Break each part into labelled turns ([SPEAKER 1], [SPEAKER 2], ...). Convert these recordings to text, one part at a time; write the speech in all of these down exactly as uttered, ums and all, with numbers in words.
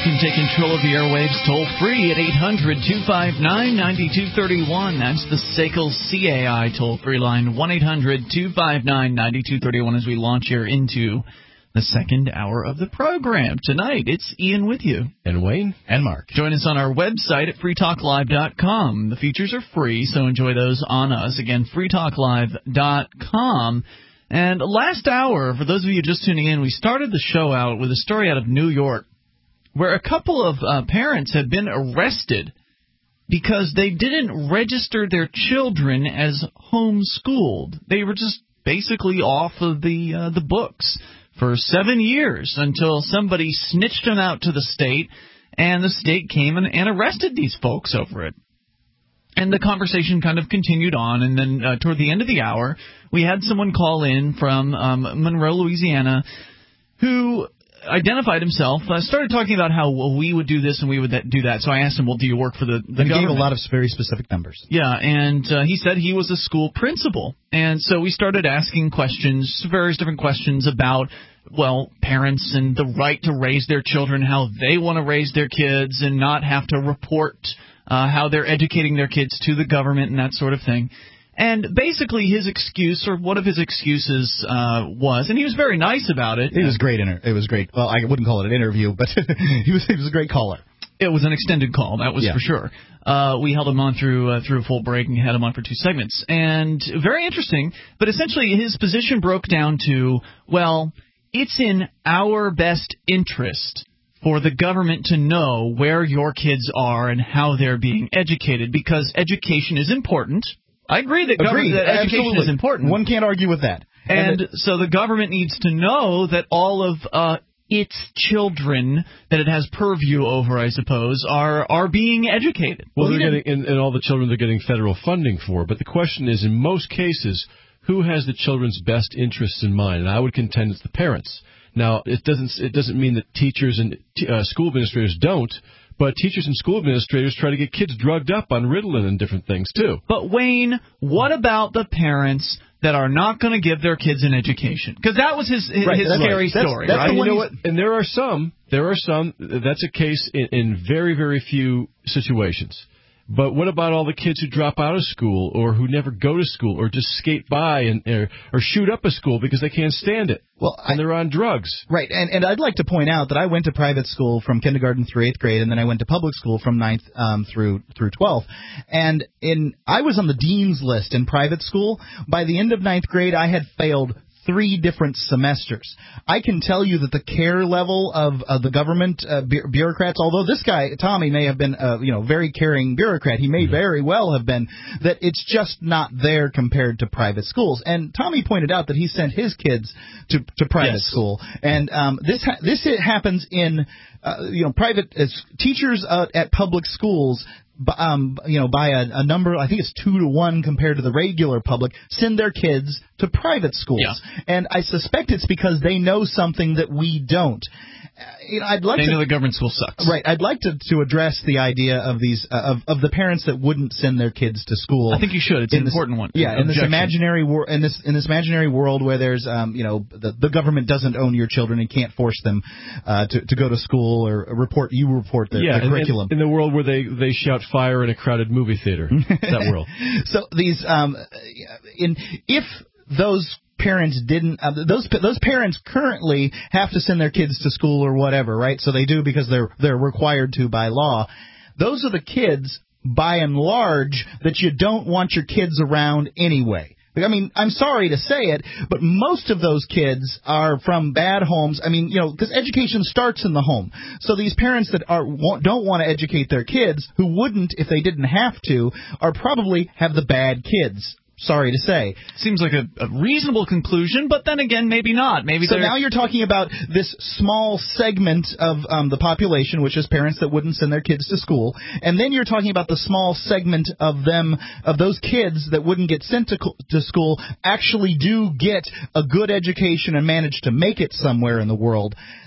[SPEAKER 1] can take control of the airwaves toll-free at eight hundred, two five nine, nine two three one. That's the S A C L C A I toll-free line, one eight hundred, two five nine, nine two three one, as we launch here into the second hour of the program. Tonight, it's Ian with you.
[SPEAKER 2] And Wayne.
[SPEAKER 3] And Mark.
[SPEAKER 1] Join us on our website at free talk live dot com. The features are free, so enjoy those on us. Again, free talk live dot com. And last hour, for those of you just tuning in, we started the show out with a story out of New York where a couple of uh, parents had been arrested because they didn't register their children as homeschooled. They were just basically off of the uh, the books for seven years until somebody snitched them out to the state, and the state came and, and arrested these folks over it. And the conversation kind of continued on, and then uh, toward the end of the hour, we had someone call in from um, Monroe, Louisiana, who identified himself, uh, started talking about how well, we would do this and we would that, do that. So I asked him, well, do you work for the, the
[SPEAKER 3] and
[SPEAKER 1] government?
[SPEAKER 3] He gave a lot of very specific numbers.
[SPEAKER 1] Yeah, and uh, he said he was a school principal. And so we started asking questions, various different questions about, well, parents and the right to raise their children, how they want to raise their kids and not have to report uh, how they're educating their kids to the government and that sort of thing. And basically his excuse, or one of his excuses, uh, was, and he was very nice about it.
[SPEAKER 3] It was great. Inter- it was great. Well, I wouldn't call it an interview, but he was he was a great caller.
[SPEAKER 1] It was an extended call, that was
[SPEAKER 3] yeah.
[SPEAKER 1] for sure. Uh, we held him on through uh, through a full break and had him on for two segments. And very interesting, but essentially his position broke down to, well, it's in our best interest for the government to know where your kids are and how they're being educated, because education is important. I agree that,
[SPEAKER 3] Agreed.
[SPEAKER 1] that education
[SPEAKER 3] Absolutely.
[SPEAKER 1] is important.
[SPEAKER 3] One can't argue with that.
[SPEAKER 1] And,
[SPEAKER 3] and it,
[SPEAKER 1] so the government needs to know that all of uh, its children that it has purview over, I suppose, are are being educated.
[SPEAKER 2] Well, they're getting, and, and all the children they're getting federal funding for. But the question is, in most cases, who has the children's best interests in mind? And I would contend it's the parents. Now, it doesn't it doesn't mean that teachers and uh, school administrators don't. But teachers and school administrators try to get kids drugged up on Ritalin and different things, too.
[SPEAKER 1] But, Wayne, what about the parents that are not going to give their kids an education? Because that was his, his,
[SPEAKER 3] right,
[SPEAKER 1] his scary
[SPEAKER 3] right.
[SPEAKER 1] story,
[SPEAKER 3] that's, that's
[SPEAKER 1] right?
[SPEAKER 2] And you know what? And there are some, there are some, that's a case in, in very, very few situations. But what about all the kids who drop out of school or who never go to school or just skate by and or, or shoot up a school because they can't stand it?
[SPEAKER 3] Well,
[SPEAKER 2] and
[SPEAKER 3] I,
[SPEAKER 2] they're on drugs.
[SPEAKER 3] Right, and, and I'd like to point out that I went to private school from kindergarten through eighth grade, and then I went to public school from ninth um, through through twelfth. And in I was on the dean's list in private school. By the end of ninth grade, I had failed three different semesters. I can tell you that the care level of, of the government uh, bu- bureaucrats, although this guy, Tommy, may have been a you know, very caring bureaucrat, he may mm-hmm. very well have been, that it's just not there compared to private schools. And Tommy pointed out that he sent his kids to, to private
[SPEAKER 1] yes.
[SPEAKER 3] school. And um, this ha- this happens in uh, you know private uh, teachers uh, at public schools. Um, you know, by a, a number, I think it's two to one compared to the regular public, send their kids to private schools.
[SPEAKER 1] Yeah.
[SPEAKER 3] And I suspect it's because they know something that we don't. Uh, you know, I'd like
[SPEAKER 1] they
[SPEAKER 3] to,
[SPEAKER 1] know the government school sucks.
[SPEAKER 3] Right. I'd like to, to address the idea of these uh, of of the parents that wouldn't send their kids to school.
[SPEAKER 1] I think you should. It's an
[SPEAKER 3] this,
[SPEAKER 1] important one.
[SPEAKER 3] Yeah. In this
[SPEAKER 1] Objection.
[SPEAKER 3] imaginary world, in this in this imaginary world where there's um you know the the government doesn't own your children and can't force them uh to to go to school or report you report their,
[SPEAKER 2] yeah,
[SPEAKER 3] their curriculum.
[SPEAKER 2] In, in the world where they they shout fire in a crowded movie theater. That world.
[SPEAKER 3] So these um in if those parents didn't uh, those those parents currently have to send their kids to school or whatever, right? So they do because they're they're required to by law. Those are the kids by and large that you don't want your kids around anyway. I mean, I'm sorry to say it, but most of those kids are from bad homes. I mean, you know, because education starts in the home. So these parents that are don't want to educate their kids, who wouldn't if they didn't have to, are probably have the bad kids. Sorry to say.
[SPEAKER 1] Seems like a, a reasonable conclusion, but then again, maybe not. Maybe
[SPEAKER 3] so now you're talking about this small segment of um, the population, which is parents that wouldn't send their kids to school, and then you're talking about the small segment of them, of those kids that wouldn't get sent to, to school, actually do get a good education and manage to make it somewhere in the world.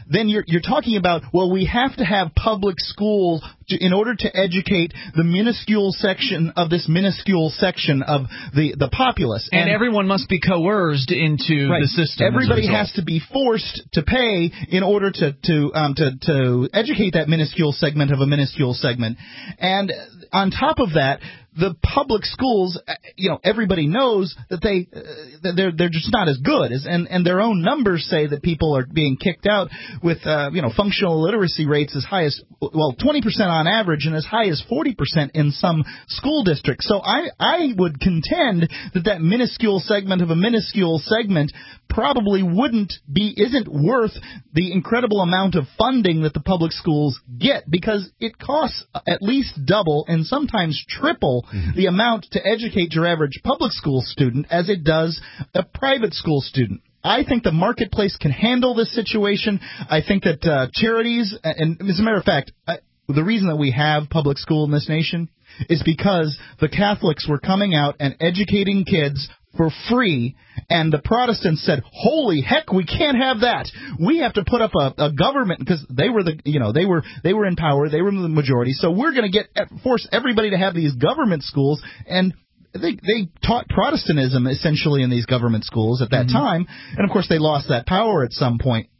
[SPEAKER 3] then you're you're talking about, well, we have to have public schools to, in order to educate the minuscule section of this minuscule section of the, the populace.
[SPEAKER 1] And,
[SPEAKER 3] and
[SPEAKER 1] everyone must be coerced into
[SPEAKER 3] right.
[SPEAKER 1] the system.
[SPEAKER 3] Everybody has to be forced to pay in order to to um, to to educate that minuscule segment of a minuscule segment. And on top of that, the public schools, you know, everybody knows that they uh, that they're they're just not as good as, and and their own numbers say that people are being kicked out with uh, you know functional literacy rates as high as well twenty percent on average and as high as forty percent in some school districts. So I I would contend that that minuscule segment of a minuscule segment probably wouldn't be isn't worth the incredible amount of funding that the public schools get, because it costs at least double and sometimes triple the amount to educate your average public school student as it does a private school student. I think the marketplace can handle this situation. I think that uh, charities, and as a matter of fact, I, the reason that we have public school in this nation is because the Catholics were coming out and educating kids for free, and the Protestants said, "Holy heck, we can't have that. We have to put up a, a government," because they were the, you know, they were they were in power, they were the majority. So we're going to get force everybody to have these government schools, and they they taught Protestantism essentially in these government schools at that mm-hmm. time, and of course they lost that power at some point.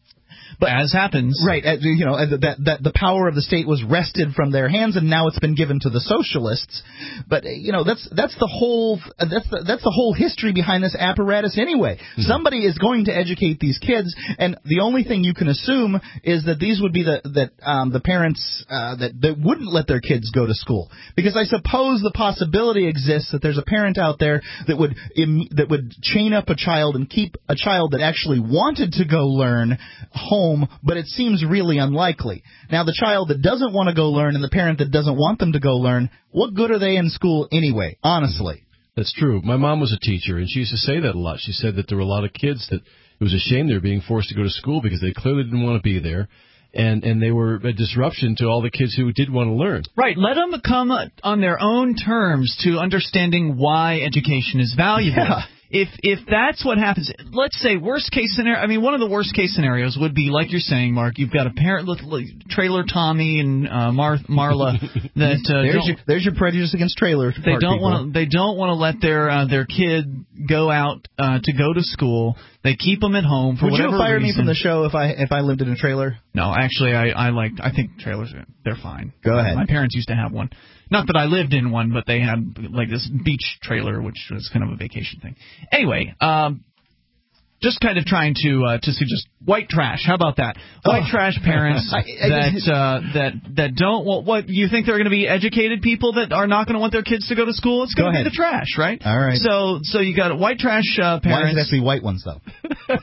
[SPEAKER 1] But as happens,
[SPEAKER 3] right? As, you know, that that the power of the state was wrested from their hands, and now it's been given to the socialists. But you know, that's that's the whole that's the, that's the whole history behind this apparatus anyway. Mm-hmm. Somebody is going to educate these kids, and the only thing you can assume is that these would be the that um, the parents uh, that that wouldn't let their kids go to school, because I suppose the possibility exists that there's a parent out there that would im- that would chain up a child and keep a child that actually wanted to go learn home. But it seems really unlikely. Now, the child that doesn't want to go learn and the parent that doesn't want them to go learn, what good are they in school anyway, honestly?
[SPEAKER 2] That's true. My mom was a teacher, and she used to say that a lot. She said that there were a lot of kids that it was a shame they were being forced to go to school because they clearly didn't want to be there, and, and they were a disruption to all the kids who did want to learn.
[SPEAKER 1] Right. Let them come on their own terms to understanding why education is valuable.
[SPEAKER 3] Yeah.
[SPEAKER 1] If if that's what happens, let's say worst case scenario. I mean, one of the worst case scenarios would be like you're saying, Mark. You've got a parent, like Trailer Tommy and uh, Mar- Marla. That uh,
[SPEAKER 3] there's your there's your prejudice against trailer.
[SPEAKER 1] They don't want they don't want to let their uh, their kid go out uh, to go to school. They keep them at home for
[SPEAKER 3] Would
[SPEAKER 1] whatever reason.
[SPEAKER 3] Would you fire
[SPEAKER 1] reason.
[SPEAKER 3] me from the show if I if I lived in a trailer?
[SPEAKER 1] No, actually, I I like I think trailers are, they're fine.
[SPEAKER 3] Go ahead.
[SPEAKER 1] My parents used to have one. Not that I lived in one, but they had like this beach trailer, which was kind of a vacation thing. Anyway, um, just kind of trying to uh, to suggest white trash. How about that? White oh. trash parents I, I, that uh, that that don't. Well, what you think they're going to be educated people that are not going to want their kids to go to school? It's going to be the trash, right?
[SPEAKER 3] All right.
[SPEAKER 1] So so you got white trash uh, parents.
[SPEAKER 3] Why is it actually white ones though?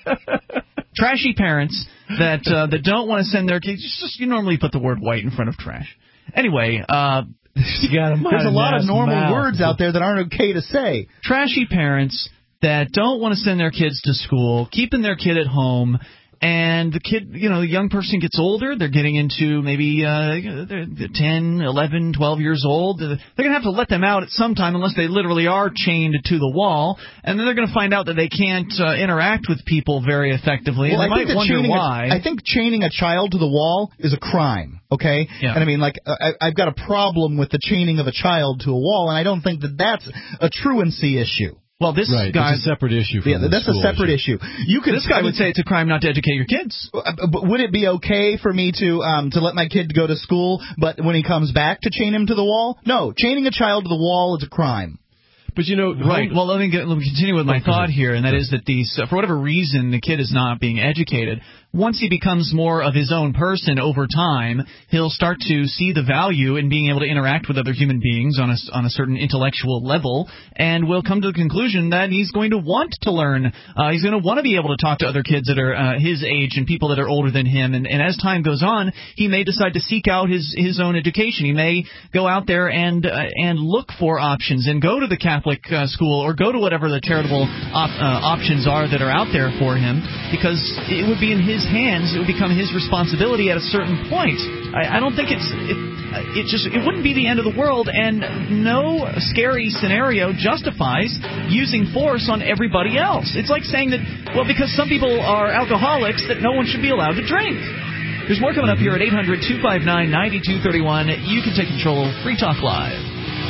[SPEAKER 1] Trashy parents that uh, that don't want to send their kids. Just you normally put the word white in front of trash. Anyway. Uh,
[SPEAKER 3] There's a lot of normal mouth. words out there that aren't okay to say.
[SPEAKER 1] Trashy parents that don't want to send their kids to school, keeping their kid at home, and the kid, you know, the young person gets older. They're getting into maybe uh, they're ten, eleven, twelve years old. They're going to have to let them out at some time unless they literally are chained to the wall. And then they're going to find out that they can't uh, interact with people very effectively.
[SPEAKER 3] Well,
[SPEAKER 1] and they
[SPEAKER 3] I
[SPEAKER 1] might wonder why.
[SPEAKER 3] A, I think chaining a child to the wall is a crime. Okay?
[SPEAKER 1] Yeah.
[SPEAKER 3] And I mean, like, I, I've got a problem with the chaining of a child to a wall, and I don't think that that's a truancy issue.
[SPEAKER 1] Well, this
[SPEAKER 2] right.
[SPEAKER 1] guy
[SPEAKER 2] is a separate issue. From
[SPEAKER 3] yeah, that's a separate issue. issue. You could.
[SPEAKER 1] This guy would say it's a crime not to educate your kids.
[SPEAKER 3] But would it be okay for me to um to let my kid go to school, but when he comes back to chain him to the wall? No, chaining a child to the wall is a crime.
[SPEAKER 2] But you know,
[SPEAKER 1] right. Well, let me, get, let me continue with my thought here, and that is that these, uh, for whatever reason, the kid is not being educated. Once he becomes more of his own person over time, he'll start to see the value in being able to interact with other human beings on a, on a certain intellectual level, and will come to the conclusion that he's going to want to learn. Uh, he's going to want to be able to talk to other kids that are uh, his age and people that are older than him. And, and as time goes on, he may decide to seek out his, his own education. He may go out there and uh, and look for options and go to the Catholic uh, school or go to whatever the charitable op- uh, options are that are out there for him, because it would be in his his hands. It would become his responsibility at a certain point. I, I don't think it's it, it just it wouldn't be the end of the world, and no scary scenario justifies using force on everybody else. It's like saying that, well, because some people are alcoholics, that no one should be allowed to drink. There's more coming up here at eight hundred two five nine nine two three one. You can take control of Free Talk Live.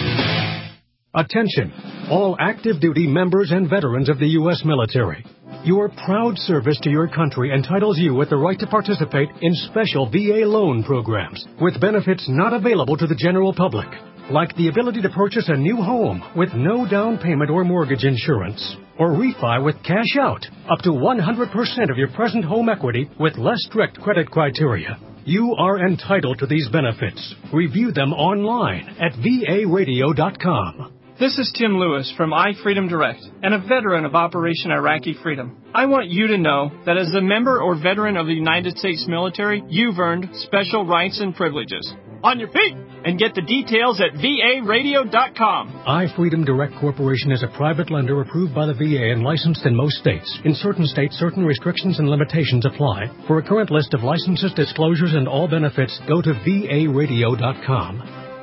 [SPEAKER 4] Attention, all active duty members and veterans of the U S military. Your proud service to your country entitles you with the right to participate in special V A loan programs with benefits not available to the general public, like the ability to purchase a new home with no down payment or mortgage insurance, or refi with cash out, up to one hundred percent of your present home equity with less strict credit criteria. You are entitled to these benefits. Review them online at V A radio dot com.
[SPEAKER 5] This is Tim Lewis from iFreedom Direct and a veteran of Operation Iraqi Freedom. I want you to know that as a member or veteran of the United States military, you've earned special rights and privileges. On your feet! And get the details at V A radio dot com.
[SPEAKER 4] iFreedom Direct Corporation is a private lender approved by the V A and licensed in most states. In certain states, certain restrictions and limitations apply. For a current list of licenses, disclosures, and all benefits, go to V A radio dot com.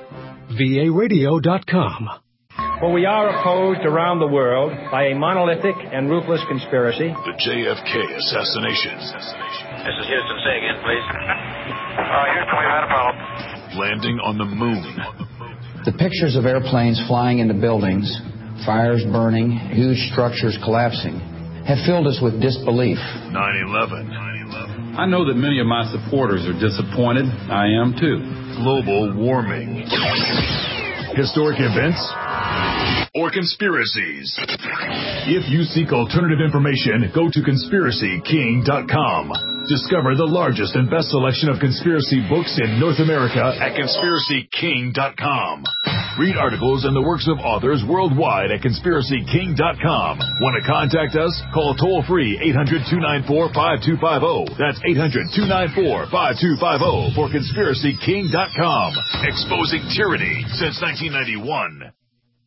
[SPEAKER 4] V A radio dot com.
[SPEAKER 6] For we are opposed around the world by a monolithic and ruthless conspiracy.
[SPEAKER 7] The J F K assassination.
[SPEAKER 8] This is Houston. Say again, please.
[SPEAKER 9] Uh, Houston, we've had a problem.
[SPEAKER 7] Landing on the moon.
[SPEAKER 10] The pictures of airplanes flying into buildings, fires burning, huge structures collapsing, have filled us with disbelief.
[SPEAKER 7] nine eleven.
[SPEAKER 11] I know that many of my supporters are disappointed. I am too.
[SPEAKER 7] Global warming. Historic events or conspiracies. If you seek alternative information, go to conspiracy king dot com. Discover the largest and best selection of conspiracy books in North America at conspiracy king dot com. Read articles and the works of authors worldwide at conspiracy king dot com. Want to contact us? Call toll-free eight hundred two nine four five two five zero. That's eight hundred two nine four five two five zero for conspiracy king dot com. Exposing tyranny since nineteen ninety-one.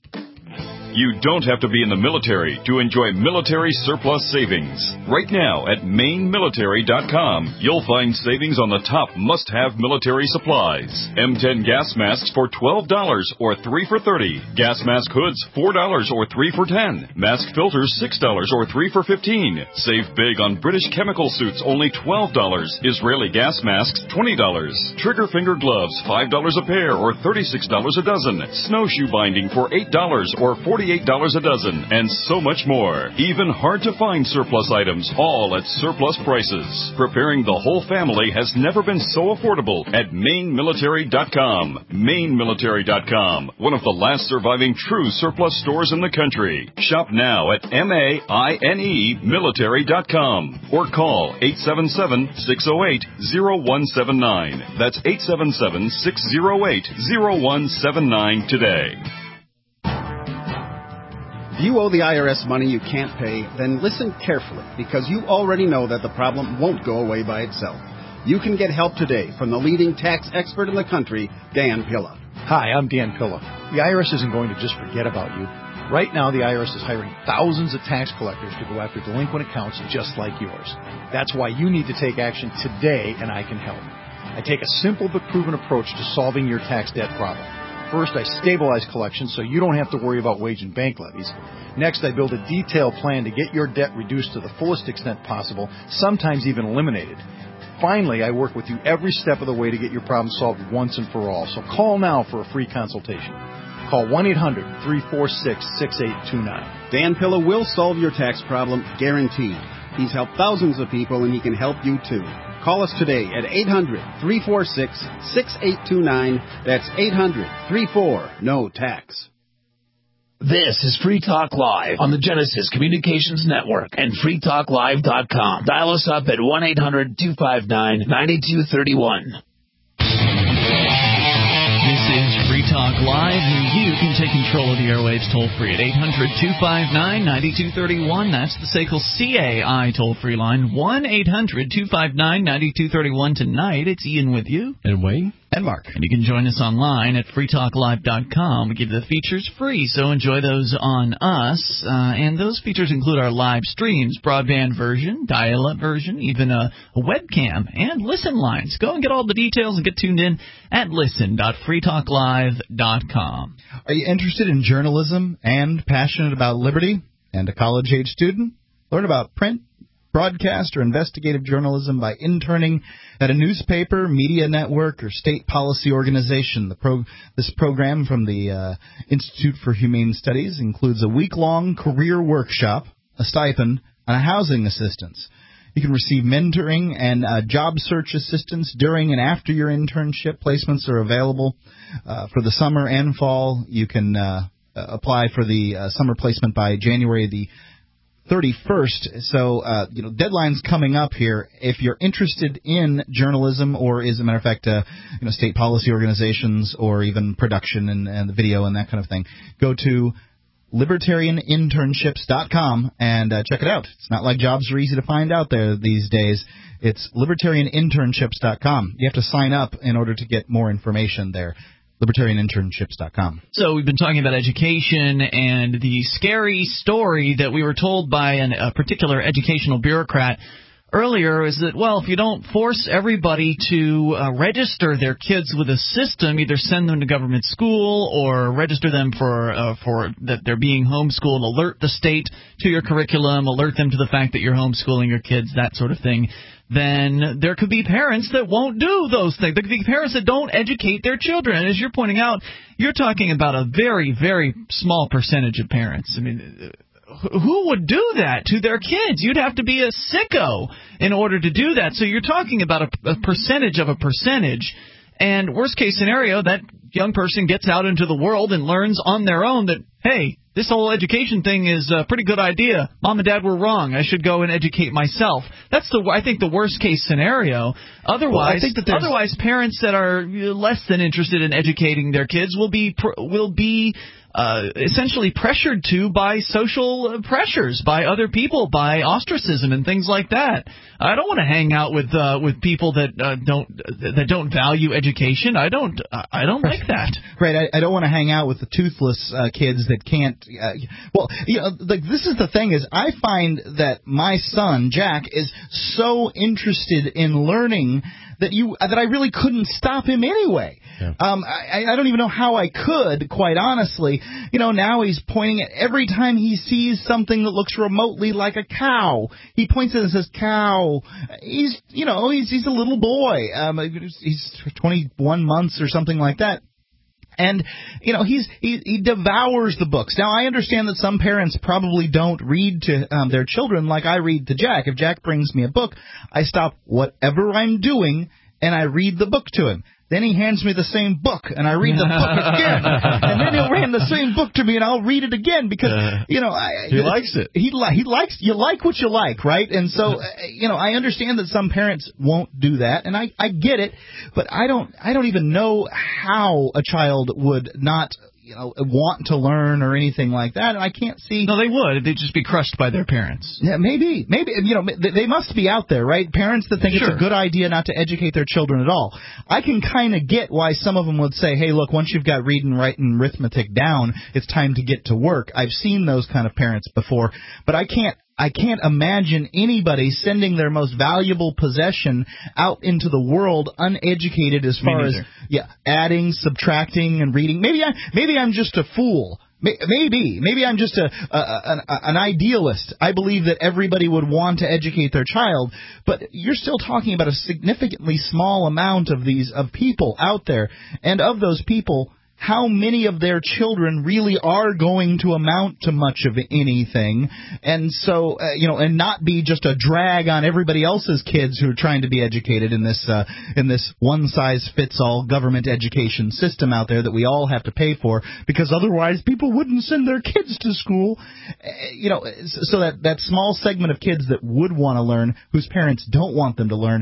[SPEAKER 12] You don't have to be in the military to enjoy military surplus savings. Right now at maine military dot com, you'll find savings on the top must-have military supplies. M ten gas masks for twelve dollars or three for thirty dollars. Gas mask hoods four dollars or three for ten dollars. Mask filters six dollars or three for fifteen dollars. Save big on British chemical suits, only twelve dollars. Israeli gas masks, twenty dollars. Trigger finger gloves, five dollars a pair or thirty-six dollars a dozen. Snowshoe binding for eight dollars or forty-eight dollars a dozen, and so much more. Even hard-to-find surplus items, all at surplus prices. Preparing the whole family has never been so affordable at maine military dot com. maine military dot com, one of the last surviving true surplus stores in the country. Shop now at maine military dot com or call eight seven seven, six zero eight, zero one seven nine. That's eight seven seven, six zero eight, zero one seven nine today.
[SPEAKER 13] If you owe the I R S money you can't pay, then listen carefully, because you already know that the problem won't go away by itself. You can get help today from the leading tax expert in the country, Dan Pilla.
[SPEAKER 14] Hi, I'm Dan Pilla. The I R S isn't going to just forget about you. Right now, the I R S is hiring thousands of tax collectors to go after delinquent accounts just like yours. That's why you need to take action today, and I can help. I take a simple but proven approach to solving your tax debt problem. First, I stabilize collections so you don't have to worry about wage and bank levies. Next, I build a detailed plan to get your debt reduced to the fullest extent possible, sometimes even eliminated. Finally, I work with you every step of the way to get your problem solved once and for all. So call now for a free consultation. Call one eight hundred, three four six, six eight two nine.
[SPEAKER 13] Dan Pilla will solve your tax problem, guaranteed. He's helped thousands of people, and he can help you too. Call us today at eight hundred, three four six, six eight two nine. That's eight hundred, three four, no tax.
[SPEAKER 15] This is Free Talk Live on the Genesis Communications Network and free talk live dot com. Dial us up at one eight hundred, two five nine, nine two three one.
[SPEAKER 1] This is Free Talk Live. You can take control of the airwaves toll-free at eight hundred, two five nine, nine two three one. That's the S A C L C A I toll-free line, one eight hundred, two five nine, nine two three one. Tonight, it's Ian with you.
[SPEAKER 2] And Wayne.
[SPEAKER 3] And Mark.
[SPEAKER 1] And you can join us online at free talk live dot com. We give the features free, so enjoy those on us. Uh, and those features include our live streams, broadband version, dial-up version, even a, a webcam, and listen lines. Go and get all the details and get tuned in at listen dot free talk live dot com.
[SPEAKER 3] Are you interested in journalism and passionate about liberty and a college-age student? Learn about print, broadcast, or investigative journalism by interning at a newspaper, media network, or state policy organization. The pro- this program from the uh, Institute for Humane Studies includes a week-long career workshop, a stipend, and a housing assistance. You can receive mentoring and uh, job search assistance during and after your internship. Placements are available uh, for the summer and fall. You can uh, apply for the uh, summer placement by January the thirty-first. So, uh, you know, deadline's coming up here. If you're interested in journalism or, as a matter of fact, uh, you know, state policy organizations or even production and, and the video and that kind of thing, go to libertarian internships dot com and uh, check it out. It's not like jobs are easy to find out there these days. It's libertarian internships dot com. You have to sign up in order to get more information there. libertarian internships dot com.
[SPEAKER 1] So we've been talking about education and the scary story that we were told by an, a particular educational bureaucrat earlier is that, well, if you don't force everybody to uh, register their kids with a system, either send them to government school or register them for uh, for that they're being homeschooled, alert the state to your curriculum, alert them to the fact that you're homeschooling your kids, that sort of thing, then there could be parents that won't do those things. There could be parents that don't educate their children. And as you're pointing out, you're talking about a very, very small percentage of parents. I mean, who would do that to their kids? You'd have to be a sicko in order to do that. So you're talking about a, a percentage of a percentage. And worst case scenario, that young person gets out into the world and learns on their own that, hey, this whole education thing is a pretty good idea. Mom and Dad were wrong. I should go and educate myself. That's the I think the worst case scenario. Otherwise, well, I think that otherwise parents that are less than interested in educating their kids will be will be Uh, essentially pressured to by social pressures, by other people, by ostracism and things like that. I don't want to hang out with uh, with people that uh, don't that don't value education. I don't I don't like that.
[SPEAKER 3] Right. I, I don't want to hang out with the toothless uh, kids that can't. Uh, well, you know, like this is the thing is I find that my son Jack is so interested in learning that you that I really couldn't stop him anyway. Yeah. Um, I, I don't even know how I could, quite honestly. You know, now he's pointing at every time he sees something that looks remotely like a cow. He points at it and says, "Cow." He's, you know, he's he's a little boy. Um, he's twenty-one months or something like that. And, you know, he's he, he devours the books. Now, I understand that some parents probably don't read to um, their children like I read to Jack. If Jack brings me a book, I stop whatever I'm doing and I read the book to him. Then he hands me the same book, and I read the book again. And then he'll hand the same book to me, and I'll read it again because, you know, I,
[SPEAKER 2] he likes it.
[SPEAKER 3] He li- he likes you like what you like, right? And so, uh, you know, I understand that some parents won't do that, and I, I get it, but I don't I don't even know how a child would not, you know, want to learn or anything like that, and I can't see.
[SPEAKER 1] No, they would. They'd just be crushed by their parents.
[SPEAKER 3] Yeah, maybe, maybe, you know, they must be out there, right? Parents that think sure. It's a good idea not to educate their children at all. I can kind of get why some of them would say, hey, look, once you've got reading, writing, arithmetic down, it's time to get to work. I've seen those kind of parents before, but I can't. I can't imagine anybody sending their most valuable possession out into the world uneducated as far as yeah, adding, subtracting, and reading. Maybe I maybe I'm just a fool. Maybe maybe I'm just a, a, a an idealist. I believe that everybody would want to educate their child, but you're still talking about a significantly small amount of these of people out there, and of those people, how many of their children really are going to amount to much of anything, and so uh, you know, and not be just a drag on everybody else's kids who are trying to be educated in this uh, in this one-size-fits-all government education system out there that we all have to pay for, because otherwise people wouldn't send their kids to school. Uh, you know, so that that small segment of kids that would want to learn, whose parents don't want them to learn,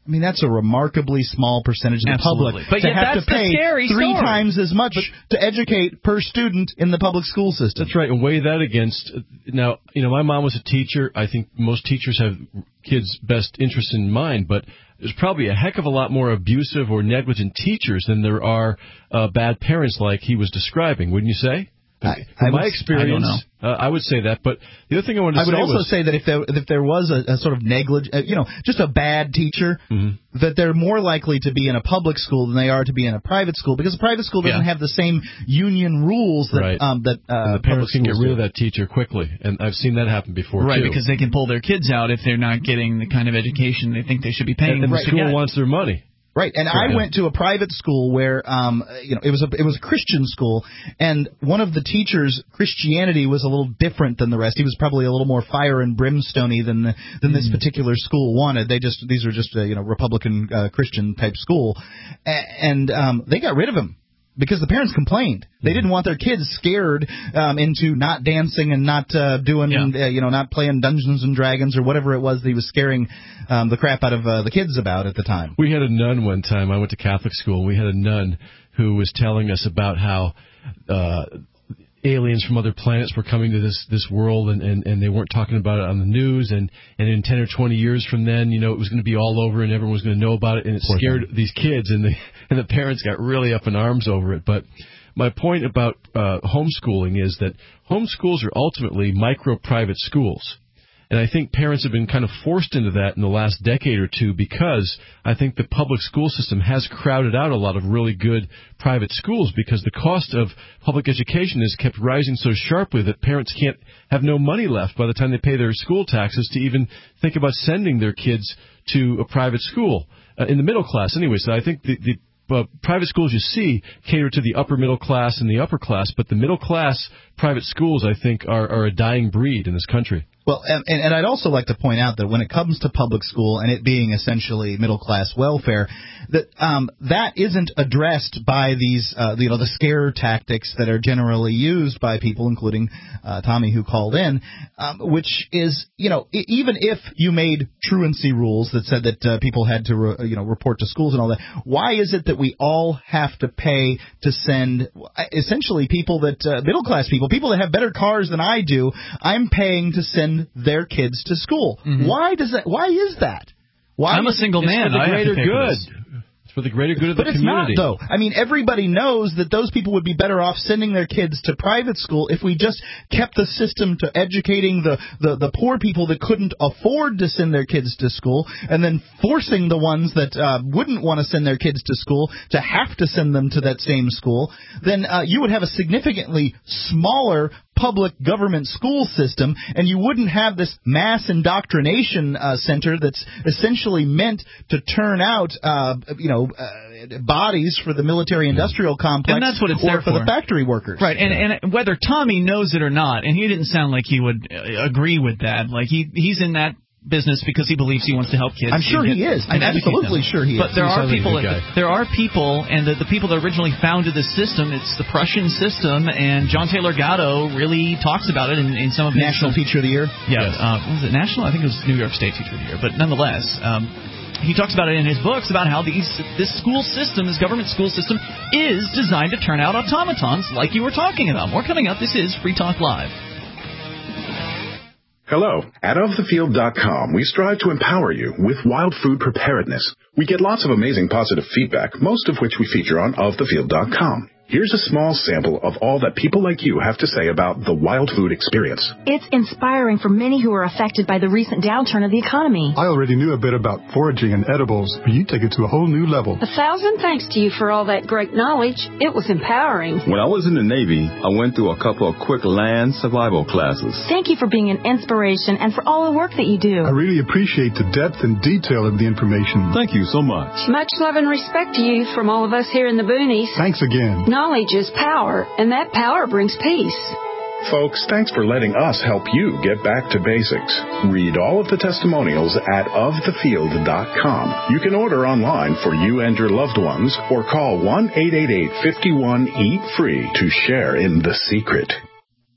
[SPEAKER 3] I mean, that's a remarkably small percentage of the
[SPEAKER 1] Absolutely.
[SPEAKER 3] public
[SPEAKER 1] But
[SPEAKER 3] to
[SPEAKER 1] yet
[SPEAKER 3] have
[SPEAKER 1] that's
[SPEAKER 3] to pay
[SPEAKER 1] the scary
[SPEAKER 3] three
[SPEAKER 1] story.
[SPEAKER 3] times as much to educate per student in the public school system.
[SPEAKER 2] That's right, and weigh that against. Now, you know, my mom was a teacher. I think most teachers have kids' best interests in mind, but there's probably a heck of a lot more abusive or negligent teachers than there are uh, bad parents like he was describing, wouldn't you say?
[SPEAKER 3] I,
[SPEAKER 2] From
[SPEAKER 3] I
[SPEAKER 2] my
[SPEAKER 3] would,
[SPEAKER 2] experience,
[SPEAKER 3] I,
[SPEAKER 2] uh, I would say that. But the other thing I wanted to
[SPEAKER 3] I would
[SPEAKER 2] say
[SPEAKER 3] also
[SPEAKER 2] was,
[SPEAKER 3] say that if there if there was a, a sort of negligent, uh, you know, just a bad teacher,
[SPEAKER 2] mm-hmm.
[SPEAKER 3] that they're more likely to be in a public school than they are to be in a private school, because a private school doesn't
[SPEAKER 2] Yeah.
[SPEAKER 3] have the same union rules that
[SPEAKER 2] Right.
[SPEAKER 3] um, that uh,
[SPEAKER 2] and the parents can
[SPEAKER 3] public
[SPEAKER 2] get
[SPEAKER 3] schools
[SPEAKER 2] rid of
[SPEAKER 3] do.
[SPEAKER 2] that teacher quickly, and I've seen that happen before
[SPEAKER 1] Right,
[SPEAKER 2] too.
[SPEAKER 1] because they can pull their kids out if they're not getting the kind of education they think they should be paying
[SPEAKER 2] and, and
[SPEAKER 1] them
[SPEAKER 2] the
[SPEAKER 1] to
[SPEAKER 2] school
[SPEAKER 1] get.
[SPEAKER 2] wants their money.
[SPEAKER 3] Right, and
[SPEAKER 2] Sure,
[SPEAKER 3] I
[SPEAKER 2] yeah.
[SPEAKER 3] went to a private school where, um, you know, it was a it was a Christian school, and one of the teachers' Christianity was a little different than the rest. He was probably a little more fire and brimstony than the, than this particular school wanted. They just these were just a, you know, Republican uh, Christian type school, a- and um, they got rid of him. Because the parents complained. They didn't want their kids scared um, into not dancing and not uh, doing,
[SPEAKER 1] Yeah.
[SPEAKER 3] uh, you know, not playing Dungeons and Dragons or whatever it was that he was scaring um, the crap out of uh, the kids about at the time.
[SPEAKER 2] We had a nun one time. I went to Catholic school. And we had a nun who was telling us about how uh, aliens from other planets were coming to this this world, and, and, and they weren't talking about it on the news. And, and in ten or twenty years from then, you know, it was going to be all over, and everyone was going to know about it. And it
[SPEAKER 3] Poor
[SPEAKER 2] scared
[SPEAKER 3] thing.
[SPEAKER 2] these kids, and the and the parents got really up in arms over it. But my point about uh, homeschooling is that homeschools are ultimately micro private schools. And I think parents have been kind of forced into that in the last decade or two, because I think the public school system has crowded out a lot of really good private schools, because the cost of public education has kept rising so sharply that parents can't have no money left by the time they pay their school taxes to even think about sending their kids to a private school, uh, in the middle class anyway. So I think the, the Uh, private schools you see cater to the upper middle class and the upper class, but the middle class private schools, I think, are, are a dying breed in this country.
[SPEAKER 3] Well, and, and I'd also like to point out that when it comes to public school and it being essentially middle class welfare, that um, that isn't addressed by these, uh, you know, the scare tactics that are generally used by people, including uh, Tommy, who called in, um, which is, you know, I- even if you made truancy rules that said that uh, people had to, re- you know, report to schools and all that, why is it that we all have to pay to send essentially people that uh, middle class people, people that have better cars than I do, I'm paying to send their kids to school?
[SPEAKER 1] Mm-hmm.
[SPEAKER 3] Why does that? Why is that? Why
[SPEAKER 1] I'm a single
[SPEAKER 2] It's
[SPEAKER 1] man.
[SPEAKER 2] for the
[SPEAKER 1] I have
[SPEAKER 2] greater
[SPEAKER 1] to pay for
[SPEAKER 2] good.
[SPEAKER 1] this.
[SPEAKER 2] It's for the greater good of
[SPEAKER 3] But
[SPEAKER 2] the
[SPEAKER 3] it's
[SPEAKER 2] community.
[SPEAKER 3] not, though. I mean, everybody knows that those people would be better off sending their kids to private school if we just kept the system to educating the, the, the poor people that couldn't afford to send their kids to school, and then forcing the ones that uh, wouldn't want to send their kids to school to have to send them to that same school. Then uh, you would have a significantly smaller public government school system, and you wouldn't have this mass indoctrination uh, center that's essentially meant to turn out, uh, you know, uh, bodies for the military-industrial complex,
[SPEAKER 1] And that's what it's
[SPEAKER 3] or
[SPEAKER 1] there
[SPEAKER 3] for the
[SPEAKER 1] for.
[SPEAKER 3] factory workers.
[SPEAKER 1] Right, and and whether Tommy knows it or not, and he didn't sound like he would uh, agree with that. Like he he's in that business because he believes he wants to help kids.
[SPEAKER 3] I'm sure
[SPEAKER 1] and
[SPEAKER 3] he
[SPEAKER 1] get-
[SPEAKER 3] is. I'm
[SPEAKER 1] and educate
[SPEAKER 3] absolutely
[SPEAKER 1] them.
[SPEAKER 3] sure he is.
[SPEAKER 1] But there
[SPEAKER 3] He
[SPEAKER 1] are
[SPEAKER 3] sounds like a
[SPEAKER 1] people.
[SPEAKER 3] good guy.
[SPEAKER 1] There are people, and the, the people that originally founded the system. It's the Prussian system, and John Taylor Gatto really talks about it in, in some of his
[SPEAKER 3] National Teacher of the Year.
[SPEAKER 1] Yeah,
[SPEAKER 3] Yes.
[SPEAKER 1] uh, was it national? I think it was New York State Teacher of the Year, but nonetheless. Um, He talks about it in his books about how these this school system, this government school system, is designed to turn out automatons like you were talking about. More coming up. This is Free Talk Live.
[SPEAKER 16] Hello. At of the field dot com, we strive to empower you with wild food preparedness. We get lots of amazing positive feedback, most of which we feature on of the field dot com. Here's a small sample of all that people like you have to say about the wild food experience.
[SPEAKER 17] It's inspiring for many who are affected by the recent downturn of the economy.
[SPEAKER 18] I already knew a bit about foraging and edibles, but you take it to a whole new level.
[SPEAKER 19] A thousand thanks to you for all that great knowledge. It was empowering.
[SPEAKER 20] When I was in the Navy, I went through a couple of quick land survival classes.
[SPEAKER 17] Thank you for being an inspiration and for all the work that you do.
[SPEAKER 18] I really appreciate the depth and detail of the information.
[SPEAKER 20] Thank you so much.
[SPEAKER 19] Much love and respect to you from all of us here in the boonies.
[SPEAKER 18] Thanks again.
[SPEAKER 19] Knowledge is power, and that power brings peace.
[SPEAKER 16] Folks, thanks for letting us help you get back to basics. Read all of the testimonials at of the field dot com. You can order online for you and your loved ones, or call one eight eight eight, five one, eat free to share in the secret.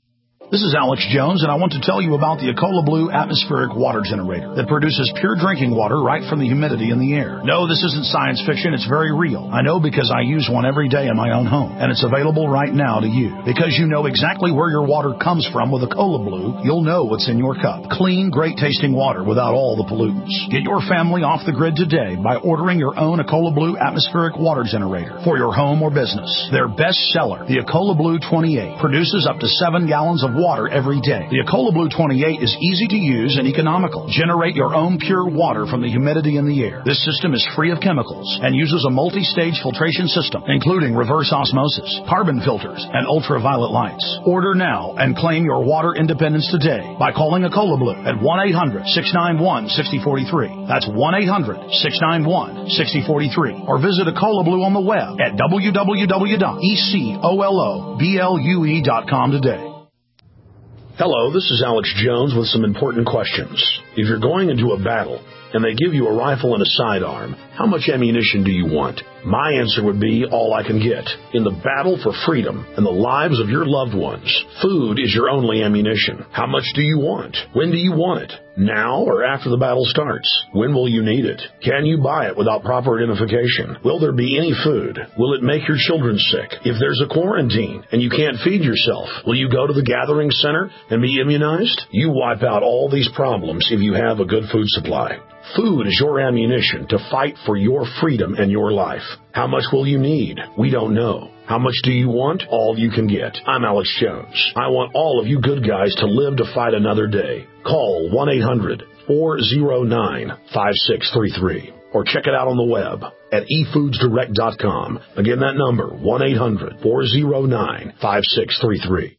[SPEAKER 21] This is Alex Jones, and I want to tell you about the Ecola Blue atmospheric water generator that produces pure drinking water right from the humidity in the air. No, this isn't science fiction. It's very real. I know because I use one every day in my own home, and it's available right now to you. Because you know exactly where your water comes from with Ecola Blue, you'll know what's in your cup. Clean, great-tasting water without all the pollutants. Get your family off the grid today by ordering your own Ecola Blue atmospheric water generator for your home or business. Their best seller, the Ecola Blue twenty-eight, produces up to seven gallons of water every day. The Ecola Blue twenty-eight is easy to use and economical. Generate your own pure water from the humidity in the air. This system is free of chemicals and uses a multi-stage filtration system, including reverse osmosis, carbon filters, and ultraviolet lights. Order now and claim your water independence today by calling Ecola Blue at one eight hundred, six nine one, six zero four three. That's one eight hundred, six nine one, six zero four three. Or visit Ecola Blue on the web at w w w dot ecola blue dot com today.
[SPEAKER 22] Hello, this is Alex Jones with some important questions. If you're going into a battle and they give you a rifle and a sidearm, how much ammunition do you want? My answer would be all I can get. In the battle for freedom and the lives of your loved ones, food is your only ammunition. How much do you want? When do you want it? Now or after the battle starts? When will you need it? Can you buy it without proper identification? Will there be any food? Will it make your children sick? If there's a quarantine and you can't feed yourself, will you go to the gathering center and be immunized? You wipe out all these problems if you have a good food supply. Food is your ammunition to fight for your freedom and your life. How much will you need? We don't know. How much do you want? All you can get. I'm Alex Jones. I want all of you good guys to live to fight another day. Call one eight hundred, four oh nine, five six three three or check it out on the web at e foods direct dot com. Again, that number, one eight hundred, four oh nine, five six three three.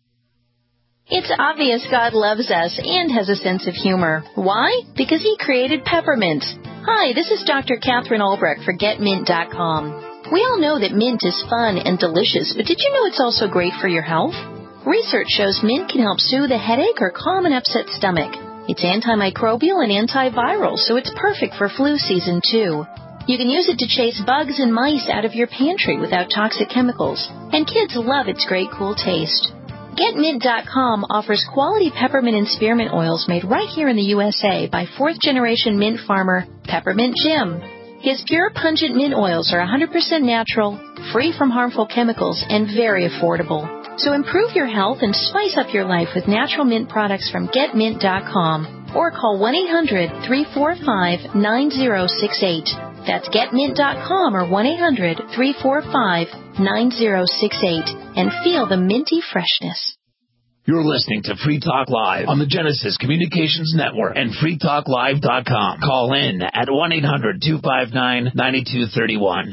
[SPEAKER 23] It's obvious God loves us and has a sense of humor. Why? Because He created peppermint. Hi, this is Doctor Catherine Albrecht for get mint dot com. We all know that mint is fun and delicious, but did you know it's also great for your health? Research shows mint can help soothe a headache or calm an upset stomach. It's antimicrobial and antiviral, so it's perfect for flu season too. You can use it to chase bugs and mice out of your pantry without toxic chemicals, and kids love its great cool taste. get mint dot com offers quality peppermint and spearmint oils made right here in the U S A by fourth-generation mint farmer Peppermint Jim. His pure, pungent mint oils are one hundred percent natural, free from harmful chemicals, and very affordable. So improve your health and spice up your life with natural mint products from get mint dot com or call one eight hundred, three four five, nine zero six eight. That's get mint dot com or one eight hundred, three four five, nine zero six eight and feel the minty freshness.
[SPEAKER 15] You're listening to Free Talk Live on the Genesis Communications Network and free talk live dot com. Call in at one eight hundred, two five nine, nine two three one.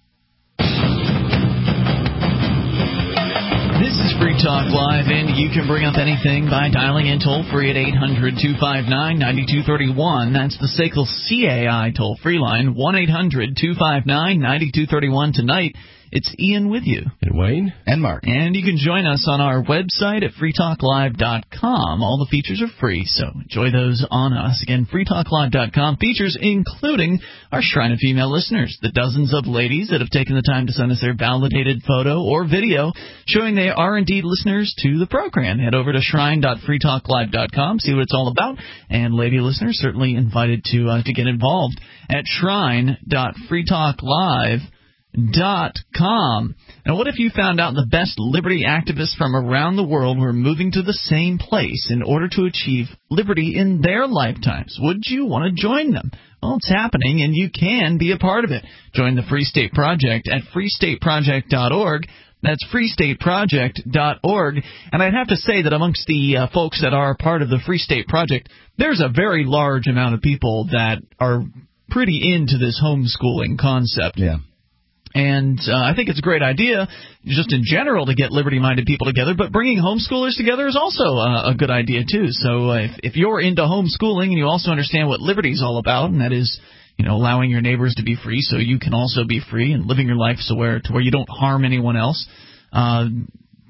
[SPEAKER 1] This is Free Talk Live, and you can bring up anything by dialing in toll-free at eight hundred, two five nine, nine two three one. That's the S A C L C A I toll-free line, one eight hundred, two five nine, nine two three one. Tonight, it's Ian with you.
[SPEAKER 2] And Wayne.
[SPEAKER 3] And Mark.
[SPEAKER 1] And you can join us on our website at free talk live dot com. All the features are free, so enjoy those on us. Again, free talk live dot com. Features including our Shrine of Female listeners, the dozens of ladies that have taken the time to send us their validated photo or video showing they are indeed listeners to the program. Head over to shrine dot free talk live dot com, see what it's all about. And lady listeners certainly invited to uh, to get involved at shrine dot free talk live dot com. Now, what if you found out the best liberty activists from around the world were moving to the same place in order to achieve liberty in their lifetimes? Would you want to join them? Well, it's happening, and you can be a part of it. Join the Free State Project at free state project dot org. That's free state project dot org. And I'd have to say that amongst the uh, folks that are part of the Free State Project, there's a very large amount of people that are pretty into this homeschooling concept.
[SPEAKER 3] Yeah.
[SPEAKER 1] And uh, I think it's a great idea, just in general, to get liberty-minded people together. But bringing homeschoolers together is also uh, a good idea, too. So uh, if, if you're into homeschooling and you also understand what liberty is all about, and that is, you know, allowing your neighbors to be free so you can also be free and living your life so where to where you don't harm anyone else, uh,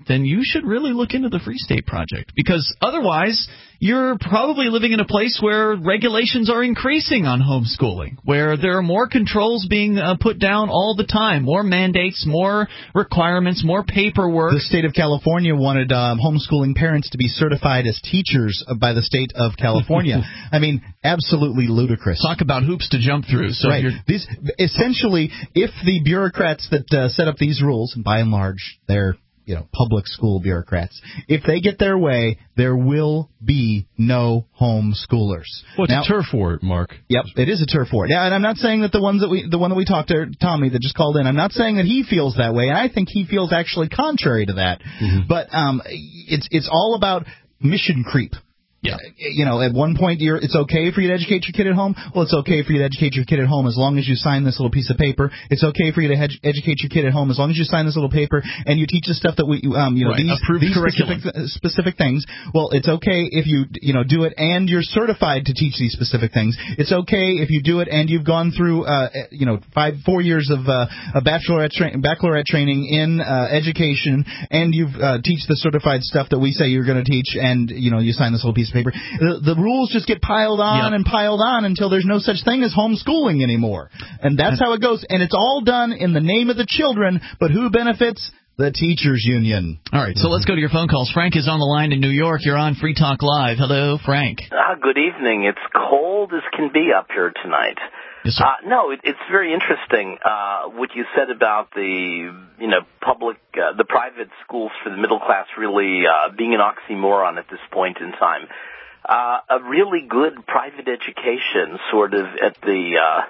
[SPEAKER 1] then you should really look into the Free State Project, because otherwise you're probably living in a place where regulations are increasing on homeschooling, where there are more controls being uh, put down all the time, more mandates, more requirements, more paperwork.
[SPEAKER 3] The state of California wanted um, homeschooling parents to be certified as teachers by the state of California. I mean, absolutely ludicrous.
[SPEAKER 1] Talk about hoops to jump through. So
[SPEAKER 3] right.
[SPEAKER 1] You're...
[SPEAKER 3] These, essentially, if the bureaucrats that uh, set up these rules, and by and large they're you know, public school bureaucrats, if they get their way, there will be no homeschoolers.
[SPEAKER 2] Well, it's
[SPEAKER 3] now,
[SPEAKER 2] a turf war, Mark.
[SPEAKER 3] Yep, it is a turf war. Yeah, and I'm not saying that the ones that we, the one that we talked to, Tommy, that just called in, I'm not saying that he feels that way, and I think he feels actually contrary to that. Mm-hmm. But um, it's it's all about mission creep.
[SPEAKER 1] Yeah.
[SPEAKER 3] You know, at one point, you're, it's okay for you to educate your kid at home. Well, it's okay for you to educate your kid at home as long as you sign this little piece of paper. It's okay for you to ed- educate your kid at home as long as you sign this little paper and you teach the stuff that we, um, you know,
[SPEAKER 1] right.
[SPEAKER 3] these,
[SPEAKER 1] Approved
[SPEAKER 3] these
[SPEAKER 1] curriculum.
[SPEAKER 3] specific, specific things. Well, it's okay if you, you know, do it and you're certified to teach these specific things. It's okay if you do it and you've gone through, uh, you know, five, four years of uh, a bachelorette, tra- baccalaureate training in uh, education, and you've uh, teach the certified stuff that we say you're going to teach, and you know, you sign this little piece of paper. The, the rules just get piled on
[SPEAKER 1] yep.
[SPEAKER 3] and piled on until there's no such thing as homeschooling anymore. And that's how it goes. And it's all done in the name of the children, but who benefits? The teachers union.
[SPEAKER 1] All right, so let's go to your phone calls. Frank is on the line in New York. You're on Free Talk Live. Hello, Frank.
[SPEAKER 4] Uh, good evening. It's cold as can be up here tonight.
[SPEAKER 1] Yes, sir.
[SPEAKER 4] Uh, no, it, it's very interesting uh, what you said about the, you know, public, uh, the private schools for the middle class really uh, being an oxymoron at this point in time. Uh, a really good private education, sort of at the uh,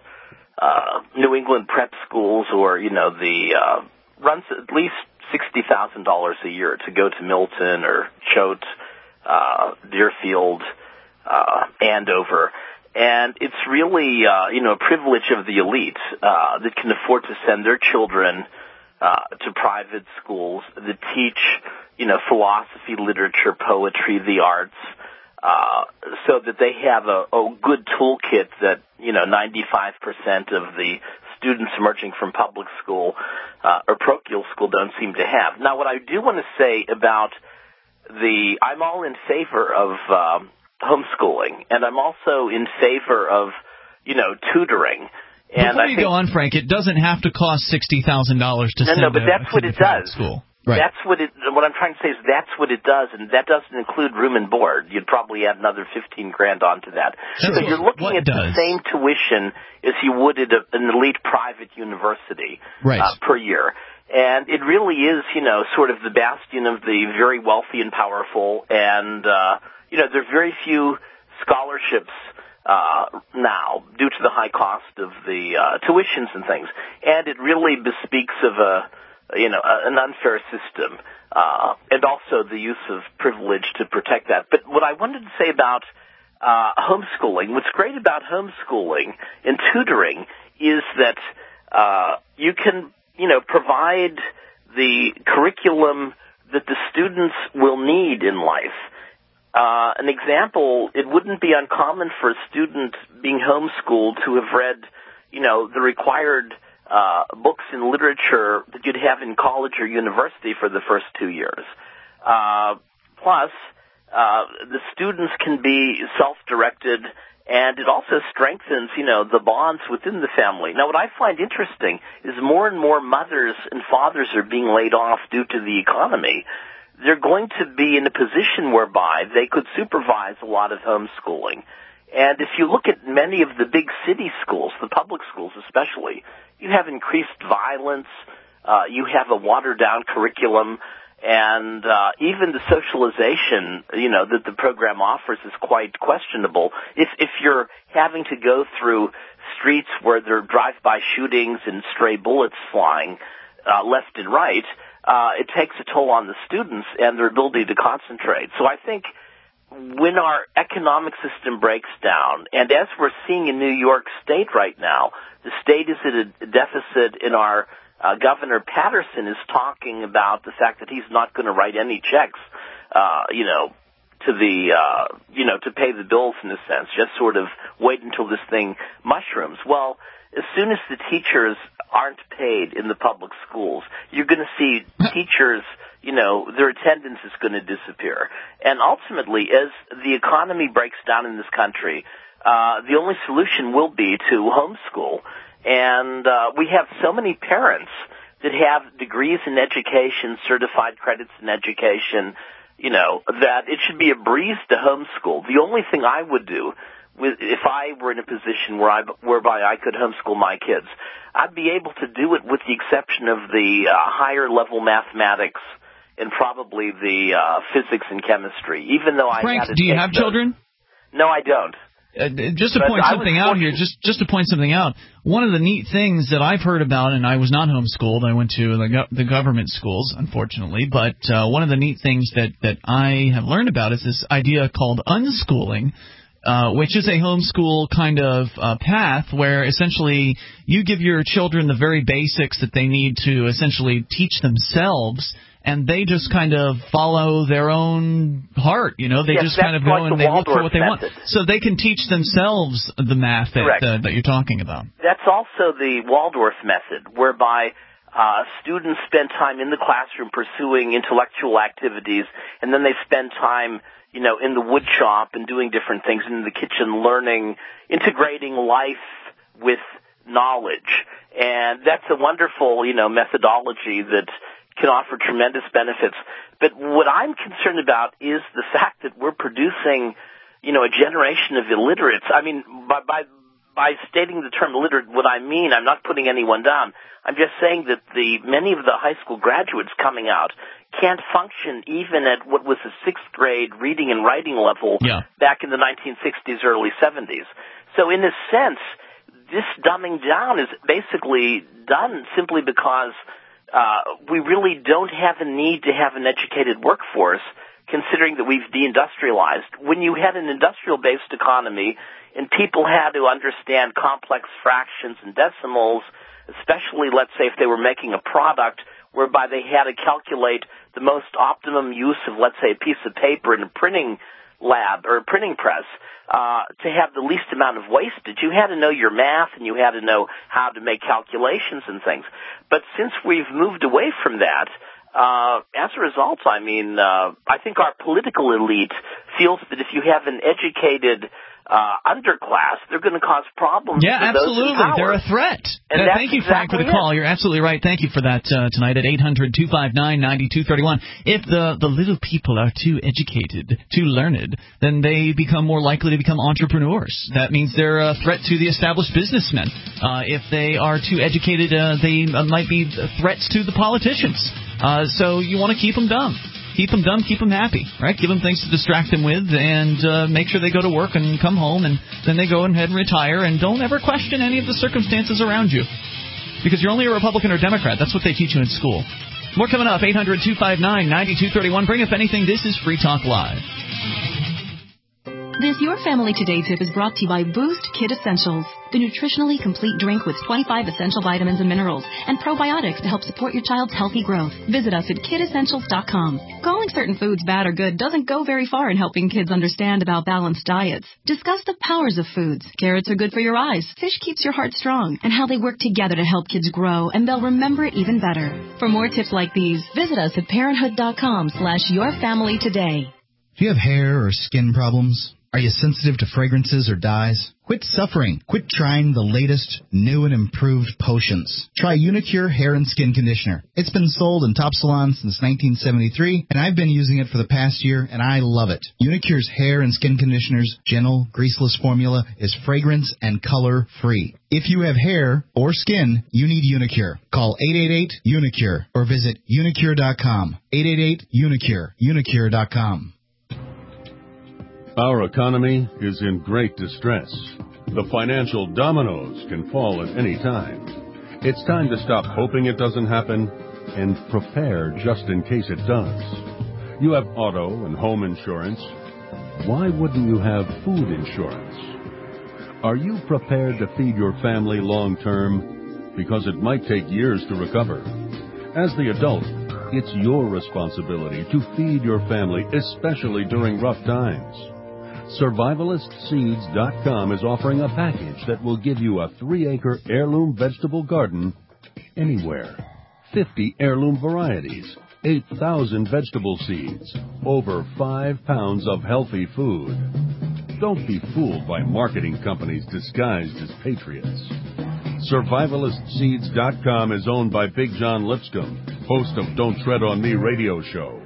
[SPEAKER 4] uh, New England prep schools, or you know, the uh, runs at least sixty thousand dollars a year to go to Milton or Choate, uh, Deerfield, uh, Andover. And it's really, uh, you know, a privilege of the elite uh, that can afford to send their children uh, to private schools that teach, you know, philosophy, literature, poetry, the arts, uh, so that they have a, a good toolkit that, you know, ninety-five percent of the students emerging from public school uh, or parochial school don't seem to have. Now, what I do want to say about the, I'm all in favor of um, homeschooling, and I'm also in favor of, you know, tutoring. And
[SPEAKER 1] Before
[SPEAKER 4] I
[SPEAKER 1] you
[SPEAKER 4] think,
[SPEAKER 1] go on, Frank, it doesn't have to cost sixty thousand dollars to
[SPEAKER 4] no,
[SPEAKER 1] send
[SPEAKER 4] no, but
[SPEAKER 1] a,
[SPEAKER 4] that's
[SPEAKER 1] a
[SPEAKER 4] what
[SPEAKER 1] kid
[SPEAKER 4] it
[SPEAKER 1] to private
[SPEAKER 4] does.
[SPEAKER 1] school.
[SPEAKER 3] Right.
[SPEAKER 4] That's what it. What I'm trying to say is that's what it does, and that doesn't include room and board. You'd probably add another fifteen grand onto that.
[SPEAKER 1] Sure.
[SPEAKER 4] So you're looking
[SPEAKER 1] what
[SPEAKER 4] at
[SPEAKER 1] does?
[SPEAKER 4] the same tuition as you would at a, an elite private university
[SPEAKER 3] right.
[SPEAKER 4] uh, per year. And it really is, you know, sort of the bastion of the very wealthy and powerful. And, uh, you know, there are very few scholarships uh, now due to the high cost of the uh, tuitions and things. And it really bespeaks of a, you know, a, an unfair system, uh, and also the use of privilege to protect that. But what I wanted to say about uh, homeschooling, what's great about homeschooling and tutoring is that uh, you can, you know, provide the curriculum that the students will need in life. Uh, an example, it wouldn't be uncommon for a student being homeschooled to have read, you know, the required uh, books in literature that you'd have in college or university for the first two years. Uh, plus, uh, the students can be self-directed, and it also strengthens, you know, the bonds within the family. Now, what I find interesting is more and more mothers and fathers are being laid off due to the economy. They're going to be in a position whereby they could supervise a lot of homeschooling. And if you look at many of the big city schools, the public schools especially, you have increased violence, uh, you have a watered-down curriculum, and uh, even the socialization, you know, that the program offers is quite questionable. If if you're having to go through streets where there are drive-by shootings and stray bullets flying uh, left and right, uh, it takes a toll on the students and their ability to concentrate. So I think when our economic system breaks down, and as we're seeing in New York State right now, the state is at a deficit in our Uh, Governor Patterson is talking about the fact that he's not going to write any checks, uh, you know, to the, uh, you know, to pay the bills in a sense, just sort of wait until this thing mushrooms. Well, as soon as the teachers aren't paid in the public schools, you're going to see teachers, you know, their attendance is going to disappear. And ultimately, as the economy breaks down in this country, uh, the only solution will be to homeschool. And uh, we have so many parents that have degrees in education, certified credits in education, you know, that it should be a breeze to homeschool. The only thing I would do with, if I were in a position where I, whereby I could homeschool my kids, I'd be able to do it with the exception of the uh, higher level mathematics and probably the uh, physics and chemistry, even though I
[SPEAKER 1] Frank,
[SPEAKER 4] had to
[SPEAKER 1] do you
[SPEAKER 4] take
[SPEAKER 1] have
[SPEAKER 4] those.
[SPEAKER 1] Children?
[SPEAKER 4] No, I don't.
[SPEAKER 1] Uh, just to
[SPEAKER 4] But
[SPEAKER 1] point
[SPEAKER 4] I
[SPEAKER 1] something
[SPEAKER 4] was
[SPEAKER 1] out
[SPEAKER 4] fortunate.
[SPEAKER 1] here, just just to point something out, one of the neat things that I've heard about, and I was not homeschooled, I went to the, go- the government schools, unfortunately, but uh, one of the neat things that, that I have learned about is this idea called unschooling, uh, which is a homeschool kind of uh, path where essentially you give your children the very basics that they need to essentially teach themselves, and they just kind of follow their own heart, you know. They
[SPEAKER 4] Yes,
[SPEAKER 1] just kind of go
[SPEAKER 4] like
[SPEAKER 1] and
[SPEAKER 4] the
[SPEAKER 1] they look for
[SPEAKER 4] Waldorf
[SPEAKER 1] what they want.
[SPEAKER 4] method.
[SPEAKER 1] So they can teach themselves the math that, uh, that you're talking about.
[SPEAKER 4] That's also the Waldorf method, whereby uh, students spend time in the classroom pursuing intellectual activities, and then they spend time, you know, in the wood shop and doing different things, in the kitchen learning, integrating life with knowledge. And that's a wonderful, you know, methodology that can offer tremendous benefits. But what I'm concerned about is the fact that we're producing, you know, a generation of illiterates. I mean, by, by, by stating the term illiterate, what I mean, I'm not putting anyone down. I'm just saying that the many of the high school graduates coming out can't function even at what was a sixth grade reading and writing level
[SPEAKER 1] yeah.
[SPEAKER 4] back in the nineteen sixties, early seventies. So in a sense, this dumbing down is basically done simply because Uh, we really don't have a need to have an educated workforce, considering that we've deindustrialized. When you had an industrial-based economy and people had to understand complex fractions and decimals, especially, let's say, if they were making a product whereby they had to calculate the most optimum use of, let's say, a piece of paper in a printing lab or a printing press, uh, to have the least amount of wastage, you had to know your math and you had to know how to make calculations and things. But since we've moved away from that, uh, as a result, I mean, uh, I think our political elite feels that if you have an educated uh, underclass, they're going to cause problems
[SPEAKER 1] Yeah,
[SPEAKER 4] for those in
[SPEAKER 1] absolutely.
[SPEAKER 4] power.
[SPEAKER 1] They're a threat.
[SPEAKER 4] And
[SPEAKER 1] Uh,
[SPEAKER 4] that's
[SPEAKER 1] thank you, Frank,
[SPEAKER 4] exactly
[SPEAKER 1] for the call.
[SPEAKER 4] it.
[SPEAKER 1] You're absolutely right. Thank you for that uh, tonight at eight hundred two five nine nine two three one. If the, the little people are too educated, too learned, then they become more likely to become entrepreneurs. That means they're a threat to the established businessmen. Uh, if they are too educated, uh, they uh, might be threats to the politicians. Uh, so you want to keep them dumb. Keep them dumb, keep them happy, right? Give them things to distract them with, and uh, make sure they go to work and come home, and then they go ahead and retire, and don't ever question any of the circumstances around you, because you're only a Republican or Democrat. That's what they teach you in school. More coming up, eight hundred two five nine nine two three one. Bring up anything. This is Free Talk Live.
[SPEAKER 17] This Your Family Today tip is brought to you by Boost Kid Essentials, the nutritionally complete drink with twenty-five essential vitamins and minerals and probiotics to help support your child's healthy growth. Visit us at kid essentials dot com. Calling certain foods bad or good doesn't go very far in helping kids understand about balanced diets. Discuss the powers of foods. Carrots are good for your eyes, fish keeps your heart strong, and how they work together to help kids grow, and they'll remember it even better. For more tips like these, visit us at parenthood dot com slash your family today.
[SPEAKER 3] Do you have hair or skin problems? Are you sensitive to fragrances or dyes? Quit suffering. Quit trying the latest, new and improved potions. Try Unicure Hair and Skin Conditioner. It's been sold in top salons since nineteen seventy-three, and I've been using it for the past year, and I love it. Unicure's Hair and Skin Conditioner's gentle, greaseless formula is fragrance and color-free. If you have hair or skin, you need Unicure. Call eight eight eight Unicure or visit unicure dot com. eight eight eight Unicure. unicure dot com.
[SPEAKER 5] Our economy is in great distress. The financial dominoes can fall at any time. It's time to stop hoping it doesn't happen and prepare just in case it does. You have auto and home insurance. Why wouldn't you have food insurance? Are you prepared to feed your family long term? Because it might take years to recover. As the adult, it's your responsibility to feed your family, especially during rough times. Survivalist Seeds dot com is offering a package that will give you a three-acre heirloom vegetable garden anywhere. fifty heirloom varieties, eight thousand vegetable seeds, over five pounds of healthy food. Don't be fooled by marketing companies disguised as patriots. Survivalist Seeds dot com is owned by Big John Lipscomb, host of Don't Tread on Me radio show.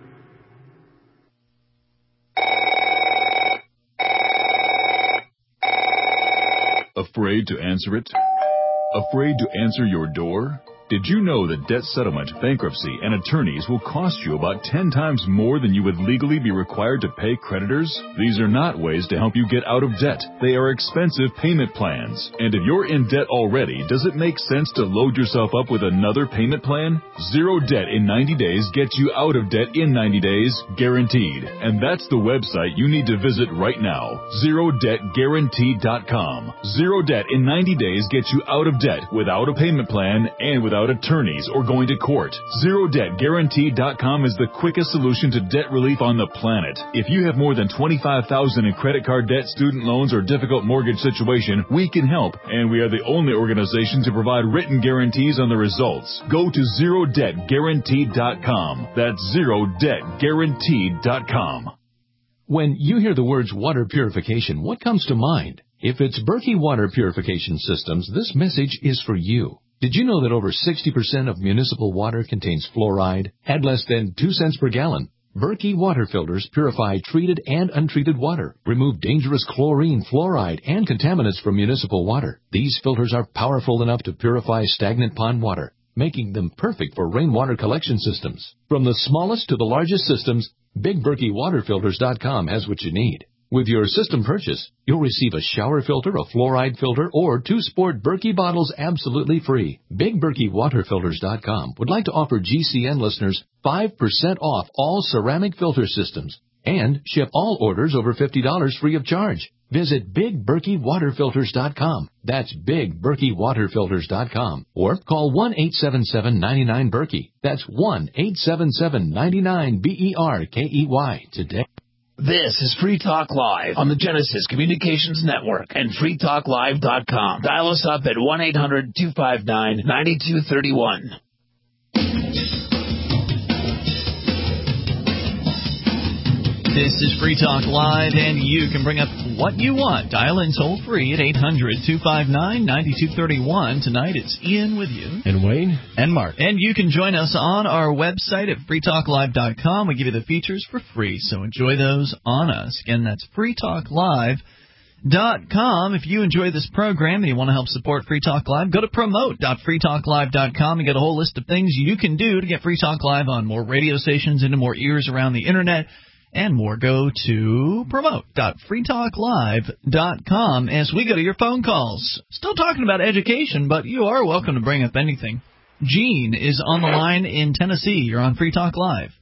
[SPEAKER 7] Afraid to answer it? Afraid to answer your door? Did you know that debt settlement, bankruptcy, and attorneys will cost you about ten times more than you would legally be required to pay creditors? These are not ways to help you get out of debt. They are expensive payment plans. And if you're in debt already, does it make sense to load yourself up with another payment plan? Zero debt in ninety days gets you out of debt in ninety days, guaranteed. And that's the website you need to visit right now, zero debt guaranteed dot com. Zero debt in ninety days gets you out of debt without a payment plan and without attorneys or going to court. zero debt guaranteed dot com is the quickest solution to debt relief on the planet. If you have more than twenty-five thousand dollars in credit card debt, student loans, or difficult mortgage situation, we can help, and we are the only organization to provide written guarantees on the results. Go to zero debt guaranteed dot com. That's zero debt guaranteed dot com.
[SPEAKER 6] When you hear the words water purification, what comes to mind? If it's Berkey Water Purification Systems, this message is for you. Did you know that over sixty percent of municipal water contains fluoride at less than two cents per gallon? Berkey water filters purify treated and untreated water, remove dangerous chlorine, fluoride, and contaminants from municipal water. These filters are powerful enough to purify stagnant pond water, making them perfect for rainwater collection systems. From the smallest to the largest systems, Big Berkey Water Filters dot com has what you need. With your system purchase, you'll receive a shower filter, a fluoride filter, or two sport Berkey bottles absolutely free. Big Berkey Water Filters dot com would like to offer G C N listeners five percent off all ceramic filter systems and ship all orders over fifty dollars free of charge. Visit Big Berkey Water Filters dot com. That's Big Berkey Water Filters dot com. Or call one eight seven seven, nine nine, Berkey. That's one eight seven seven, nine nine, B E R K E Y today.
[SPEAKER 15] This is Free Talk Live on the Genesis Communications Network and free talk live dot com. Dial us up at one eight hundred, two five nine, nine two three one.
[SPEAKER 1] This is Free Talk Live, and you can bring up what you want. Dial in toll-free at eight hundred, two five nine, nine two three one. Tonight, it's Ian with you.
[SPEAKER 2] And Wayne.
[SPEAKER 3] And Mark.
[SPEAKER 1] And you can join us on our website at free talk live dot com. We give you the features for free, so enjoy those on us. Again, that's free talk live dot com. If you enjoy this program and you want to help support Free Talk Live, go to promote dot free talk live dot com and get a whole list of things you can do to get Free Talk Live on more radio stations, into more ears around the Internet, and more. Go to promote dot free talk live dot com as we go to your phone calls. Still talking about education, but you are welcome to bring up anything. Gene is on the line in Tennessee. You're on Free Talk Live.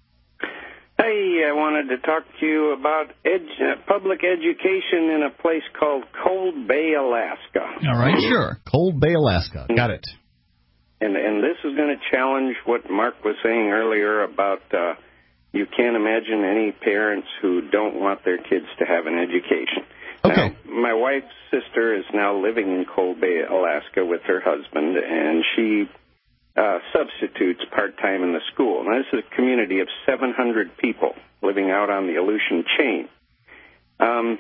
[SPEAKER 8] Hey, I wanted to talk to you about edu- uh, public education in a place called Cold Bay, Alaska.
[SPEAKER 1] All right, sure.
[SPEAKER 3] Cold Bay, Alaska. Got it.
[SPEAKER 8] And, and this is going to challenge what Mark was saying earlier about uh, you can't imagine any parents who don't want their kids to have an education.
[SPEAKER 3] Okay.
[SPEAKER 8] Now, my wife's sister is now living in Cold Bay, Alaska with her husband, and she uh, substitutes part-time in the school. Now, this is a community of seven hundred people living out on the Aleutian chain. Um,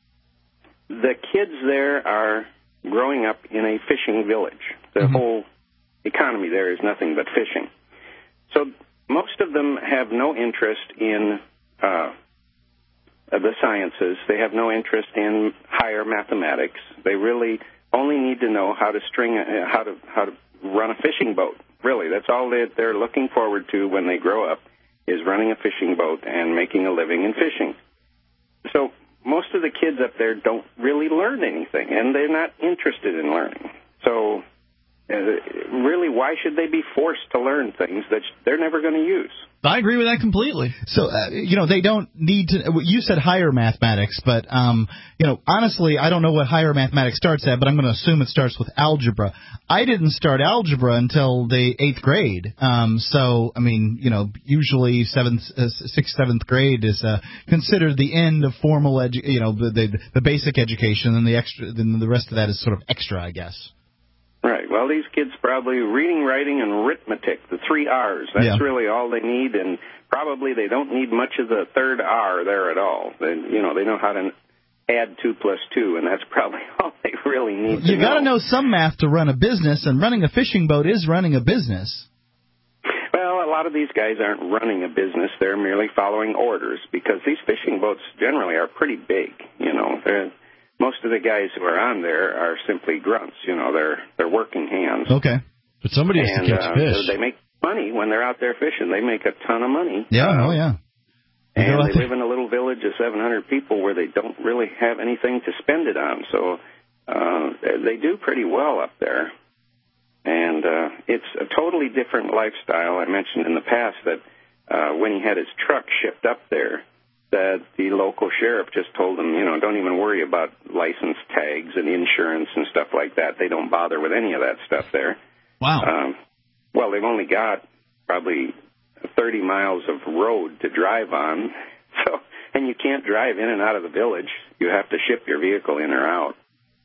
[SPEAKER 8] the kids there are growing up in a fishing village. The mm-hmm. whole economy there is nothing but fishing. So most of them have no interest in uh, the sciences. They have no interest in higher mathematics. They really only need to know how to string, uh, how to how to run a fishing boat. Really, that's all that they're looking forward to when they grow up, is running a fishing boat and making a living in fishing. So most of the kids up there don't really learn anything, and they're not interested in learning. So Uh, really, why should they be forced to learn things that they're never going to use?
[SPEAKER 1] I agree with that completely.
[SPEAKER 3] So, uh, you know, they don't need to – you said higher mathematics, but, um, you know, honestly, I don't know what higher mathematics starts at, but I'm going to assume it starts with algebra. I didn't start algebra until the eighth grade. Um, so, I mean, you know, usually seventh, uh, sixth, seventh grade is uh, considered the end of formal – edu- you know, the, the the basic education, and the extra, then the rest of that is sort of extra, I guess.
[SPEAKER 8] Right. Well, these kids probably reading, writing, and arithmetic, the three R's. That's
[SPEAKER 3] Yeah.
[SPEAKER 8] really all they need, and probably they don't need much of the third R there at all. They, you know, they know how to add two plus two, and that's probably all they really need to
[SPEAKER 3] You got to
[SPEAKER 8] know.
[SPEAKER 3] know some math to run a business, and running a fishing boat is running a business.
[SPEAKER 8] Well, a lot of these guys aren't running a business. They're merely following orders, because these fishing boats generally are pretty big. You know, they're... Most of the guys who are on there are simply grunts. You know, they're they're working hands.
[SPEAKER 3] Okay.
[SPEAKER 2] But somebody has
[SPEAKER 8] and,
[SPEAKER 2] to catch
[SPEAKER 8] uh,
[SPEAKER 2] fish.
[SPEAKER 8] They make money when they're out there fishing. They make a ton of money.
[SPEAKER 3] Yeah,
[SPEAKER 8] Uh,
[SPEAKER 3] oh yeah. You go
[SPEAKER 8] and
[SPEAKER 3] out
[SPEAKER 8] they
[SPEAKER 3] there-
[SPEAKER 8] live in a little village of seven hundred people where they don't really have anything to spend it on. So uh, they do pretty well up there. And uh, it's a totally different lifestyle. I mentioned in the past that uh, when he had his truck shipped up there, that the local sheriff just told him, you know, don't even worry about license tags and insurance and stuff like that. They don't bother with any of that stuff there.
[SPEAKER 1] Wow.
[SPEAKER 8] Um, well, they've only got probably thirty miles of road to drive on, so and you can't drive in and out of the village. You have to ship your vehicle in or out.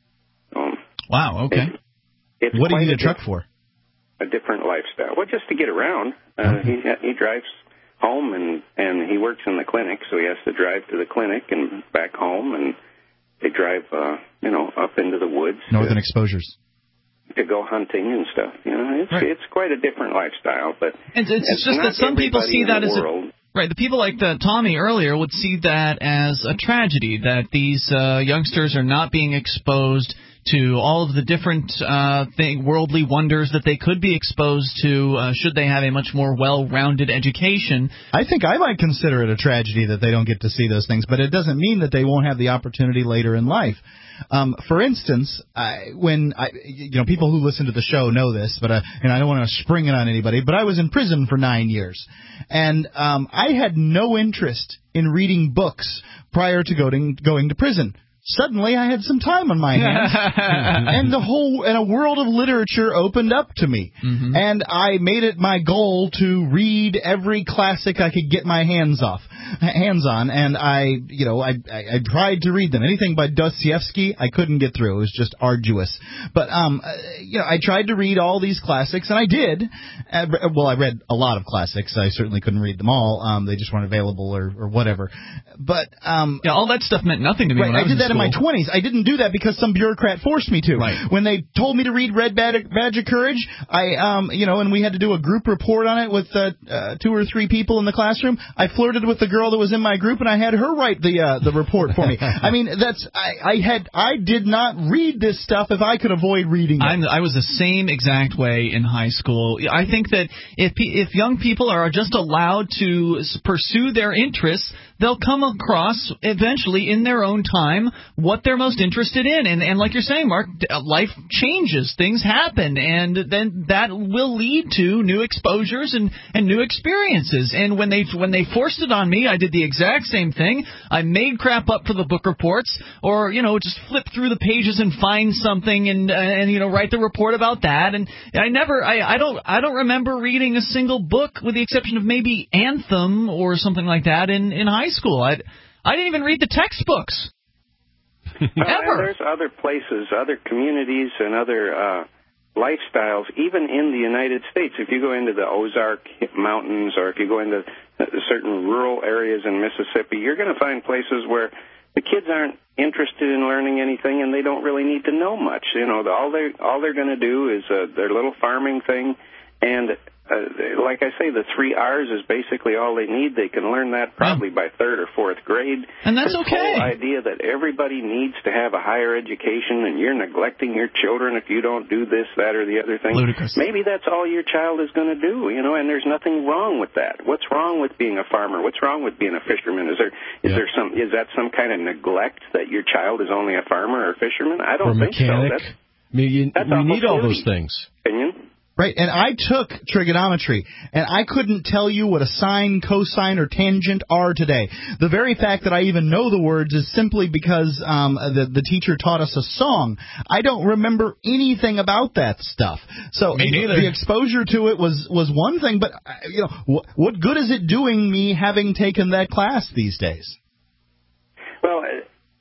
[SPEAKER 8] Um,
[SPEAKER 1] wow, okay.
[SPEAKER 8] It, it's
[SPEAKER 3] what do you
[SPEAKER 8] quite
[SPEAKER 3] need a
[SPEAKER 8] a
[SPEAKER 3] truck
[SPEAKER 8] diff-
[SPEAKER 3] for?
[SPEAKER 8] A different lifestyle. Well, just to get around. Uh, he he drives home, and, and he works in the clinic, so he has to drive to the clinic and back home, and they drive, uh, you know, up into the woods.
[SPEAKER 3] Northern
[SPEAKER 8] to,
[SPEAKER 3] exposures.
[SPEAKER 8] To go hunting and stuff. You know, it's
[SPEAKER 1] Right.
[SPEAKER 8] it's quite a different lifestyle, but
[SPEAKER 1] It's, it's
[SPEAKER 8] it's
[SPEAKER 1] just
[SPEAKER 8] not
[SPEAKER 1] that some people
[SPEAKER 8] everybody
[SPEAKER 1] see
[SPEAKER 8] in
[SPEAKER 1] that
[SPEAKER 8] the
[SPEAKER 1] as a,
[SPEAKER 8] world.
[SPEAKER 1] right. The people like the Tommy earlier would see that as a tragedy, that these uh, youngsters are not being exposed to all of the different uh, thing, worldly wonders that they could be exposed to uh, should they have a much more well-rounded education.
[SPEAKER 3] I think I might consider it a tragedy that they don't get to see those things, but it doesn't mean that they won't have the opportunity later in life. Um, for instance, I, when I, you know, people who listen to the show know this, but I, and I don't want to spring it on anybody, but I was in prison for nine years, and um, I had no interest in reading books prior to going going to prison. Suddenly, I had some time on my hands, and the whole and a world of literature opened up to me.
[SPEAKER 1] Mm-hmm.
[SPEAKER 3] And I made it my goal to read every classic I could get my hands off, hands on. And I, you know, I, I, I tried to read them. Anything by Dostoevsky, I couldn't get through. It was just arduous. But um, you know, I tried to read all these classics, and I did. Uh, well, I read a lot of classics. I certainly couldn't read them all. Um, they just weren't available or, or whatever. But um,
[SPEAKER 1] yeah, all that stuff meant nothing to me.
[SPEAKER 3] Right,
[SPEAKER 1] when I,
[SPEAKER 3] I
[SPEAKER 1] was
[SPEAKER 3] did that in
[SPEAKER 1] school.
[SPEAKER 3] my twenties. I didn't do that because some bureaucrat forced me to.
[SPEAKER 1] Right.
[SPEAKER 3] When they told me to read Red Badge, Badge of Courage, I, um, you know, and we had to do a group report on it with uh, uh, two or three people in the classroom. I flirted with the girl that was in my group, and I had her write the uh, the report for me. I mean, that's I, I had I did not read this stuff if I could avoid reading it.
[SPEAKER 1] I'm, I was the same exact way in high school. I think that if if young people are just allowed to pursue their interests, they'll come across eventually in their own time what they're most interested in. And, and like you're saying, Mark, life changes. Things happen. And then that will lead to new exposures and, and new experiences. And when they when they forced it on me, I did the exact same thing. I made crap up for the book reports, or, you know, just flip through the pages and find something and, uh, and you know, write the report about that. And I never, I, I don't I don't remember reading a single book with the exception of maybe Anthem or something like that in, in high school. I I didn't even read the textbooks.
[SPEAKER 8] Well,
[SPEAKER 1] Ever.
[SPEAKER 8] and there's other places, other communities, and other uh, lifestyles, even in the United States. If you go into the Ozark Mountains, or if you go into certain rural areas in Mississippi, you're going to find places where the kids aren't interested in learning anything, and they don't really need to know much. You know, all they all they're going to do is uh, their little farming thing, and uh, like I say, the three R's is basically all they need. They can learn that probably by third or fourth grade.
[SPEAKER 1] And that's
[SPEAKER 8] this
[SPEAKER 1] okay.
[SPEAKER 8] whole idea that everybody needs to have a higher education and you're neglecting your children if you don't do this, that, or the other thing.
[SPEAKER 1] Ludicrous.
[SPEAKER 8] Maybe that's all your child is going to do, you know, and there's nothing wrong with that. What's wrong with being a farmer? What's wrong with being a fisherman? Is there is
[SPEAKER 2] Yeah.
[SPEAKER 8] there some is that some kind of neglect that your child is only a farmer or a fisherman? I don't
[SPEAKER 2] or
[SPEAKER 8] think so.
[SPEAKER 2] mechanic.
[SPEAKER 8] That's,
[SPEAKER 2] I mean, you,
[SPEAKER 8] that's
[SPEAKER 2] we need all
[SPEAKER 8] almost
[SPEAKER 2] those things.
[SPEAKER 8] opinion.
[SPEAKER 3] Right, and I took trigonometry, and I couldn't tell you what a sine, cosine, or tangent are today. The very fact that I even know the words is simply because um, the the teacher taught us a song. I don't remember anything about that stuff. So
[SPEAKER 1] Me neither.
[SPEAKER 3] the exposure to it was was one thing, but uh, you know, what, what good is it doing me having taken that class these days?
[SPEAKER 8] Well,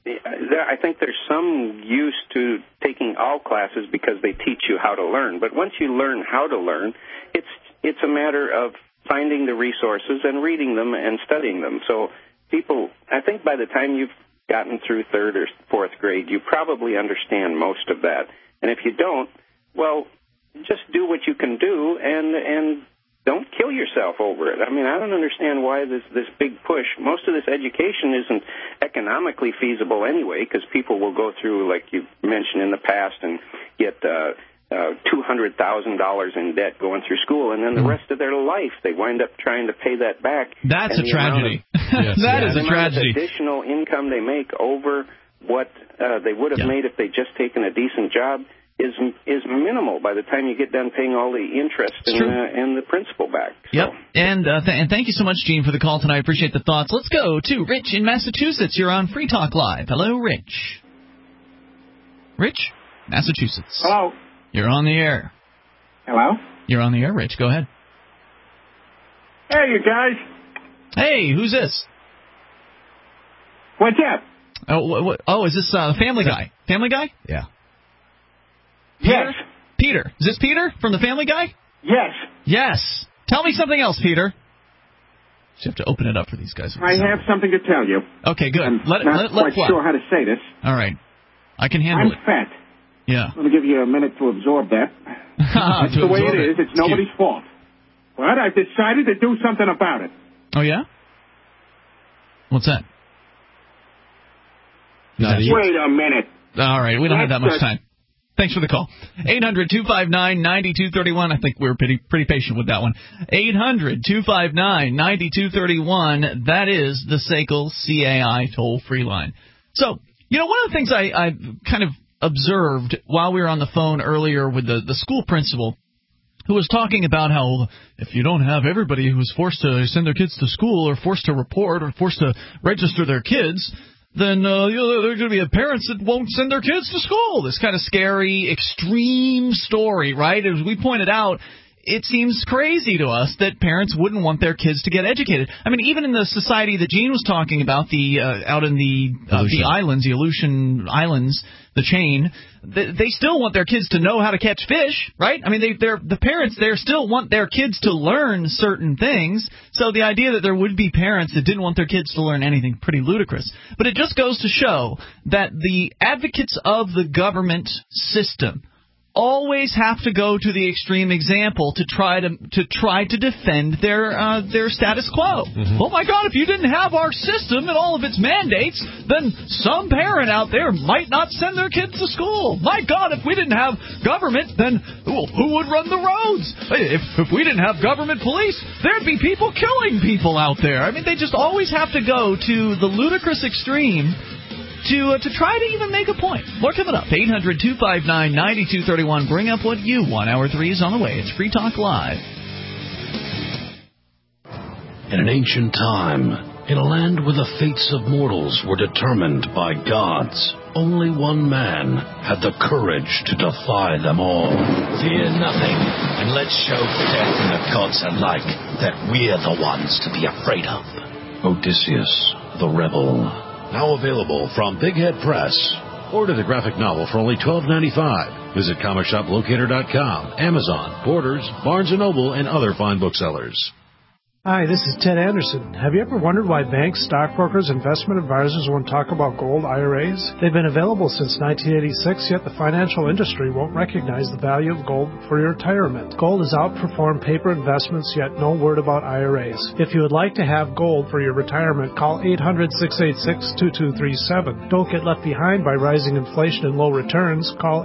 [SPEAKER 8] there, I think there's some use to taking all classes because they teach you how to learn. But once you learn how to learn, it's it's a matter of finding the resources and reading them and studying them. So people, I think by the time you've gotten through third or fourth grade, you probably understand most of that. And if you don't, well, just do what you can do and and don't kill yourself over it. I mean, I don't understand why this this big push. Most of this education isn't economically feasible anyway, because people will go through, like you mentioned in the past, and get uh, uh, two hundred thousand dollars in debt going through school, and then the rest of their life they wind up trying to pay that back.
[SPEAKER 1] That's
[SPEAKER 8] and
[SPEAKER 1] a tragedy.
[SPEAKER 8] Of,
[SPEAKER 1] yes, that
[SPEAKER 8] yeah,
[SPEAKER 1] is
[SPEAKER 8] the
[SPEAKER 1] a tragedy.
[SPEAKER 8] Amount of additional income they make over what uh, they would have
[SPEAKER 1] yeah.
[SPEAKER 8] made if they'd just taken a decent job is is minimal by the time you get done paying all the interest and, uh, and the principal back. So.
[SPEAKER 1] Yep. And uh, th- and thank you so much, Gene, for the call tonight. I appreciate the thoughts. Let's go to Rich in Massachusetts. You're on Free Talk Live. Hello, Rich. Rich, Massachusetts.
[SPEAKER 9] Hello.
[SPEAKER 1] You're on the air.
[SPEAKER 9] Hello.
[SPEAKER 1] You're on the air, Rich. Go ahead.
[SPEAKER 9] Hey, you guys.
[SPEAKER 1] Hey, who's this?
[SPEAKER 9] What's up?
[SPEAKER 1] Oh, what, what, oh, is this uh, Family Guy? Family Guy?
[SPEAKER 3] Yeah.
[SPEAKER 9] Yes.
[SPEAKER 1] Peter. Is this Peter from the Family Guy?
[SPEAKER 9] Yes.
[SPEAKER 1] Yes. Tell me something else, Peter. You have to open it up for these guys.
[SPEAKER 9] I have something to tell you.
[SPEAKER 1] Okay, good.
[SPEAKER 9] I'm
[SPEAKER 1] let it,
[SPEAKER 9] not
[SPEAKER 1] let, let
[SPEAKER 9] quite
[SPEAKER 1] fly.
[SPEAKER 9] sure how to say this.
[SPEAKER 1] All right. I can handle
[SPEAKER 9] I'm
[SPEAKER 1] it.
[SPEAKER 9] fat.
[SPEAKER 1] Yeah.
[SPEAKER 9] I'm going to give you a minute to absorb that. That's
[SPEAKER 1] to
[SPEAKER 9] the way
[SPEAKER 1] absorb
[SPEAKER 9] it
[SPEAKER 1] it.
[SPEAKER 9] is. It's nobody's fault. But I've decided to do something about it.
[SPEAKER 1] Oh, yeah? What's that?
[SPEAKER 9] Not Wait a minute.
[SPEAKER 1] All right, we don't
[SPEAKER 9] That's
[SPEAKER 1] have that much
[SPEAKER 9] a-
[SPEAKER 1] time. Thanks for the call. eight hundred two five nine nine two three one. I think we were pretty pretty patient with that one. eight hundred two five nine nine two three one. That is the S A C L C A I toll-free line. So, you know, one of the things I, I kind of observed while we were on the phone earlier with the, the school principal, who was talking about how if you don't have everybody who's forced to send their kids to school or forced to report or forced to register their kids, then uh, you know, there are going to be parents that won't send their kids to school. This kind of scary, extreme story, right? As we pointed out, it seems crazy to us that parents wouldn't want their kids to get educated. I mean, even in the society that Gene was talking about, the uh, out in the uh, the islands, the Aleutian Islands, the chain, they, they still want their kids to know how to catch fish, right? I mean, they, they're the parents there still want their kids to learn certain things. So the idea that there would be parents that didn't want their kids to learn anything, pretty ludicrous. But it just goes to show that the advocates of the government system always have to go to the extreme example to try to to try to defend their uh, their status quo. Mm-hmm. Oh my God! If you didn't have our system and all of its mandates, then some parent out there might not send their kids to school. My God! If we didn't have government, then well, who would run the roads? If if we didn't have government police, there'd be people killing people out there. I mean, they just always have to go to the ludicrous extreme to uh, to try to even make a point. More coming up. eight hundred two five nine nine two three one. Bring up what you want. Hour three is on the way. It's Free Talk Live.
[SPEAKER 22] In an ancient time, in a land where the fates of mortals were determined by gods, only one man had the courage to defy them all.
[SPEAKER 15] Fear nothing, and let's show death and the gods alike that we're the ones to be afraid of.
[SPEAKER 22] Odysseus, the Rebel.
[SPEAKER 10] Now available from Big Head Press. Order the graphic novel for only twelve ninety-five. Visit comic shop locator dot com, Amazon, Borders, Barnes and Noble, and other fine booksellers.
[SPEAKER 11] Hi, this is Ted Anderson. Have you ever wondered why banks, stockbrokers, investment advisors won't talk about gold I R As? They've been available since nineteen eighty-six, yet the financial industry won't recognize the value of gold for your retirement. Gold has outperformed paper investments, yet no word about I R As. If you would like to have gold for your retirement, call eight hundred, six eight six, two two three seven. Don't get left behind by rising inflation and low returns. Call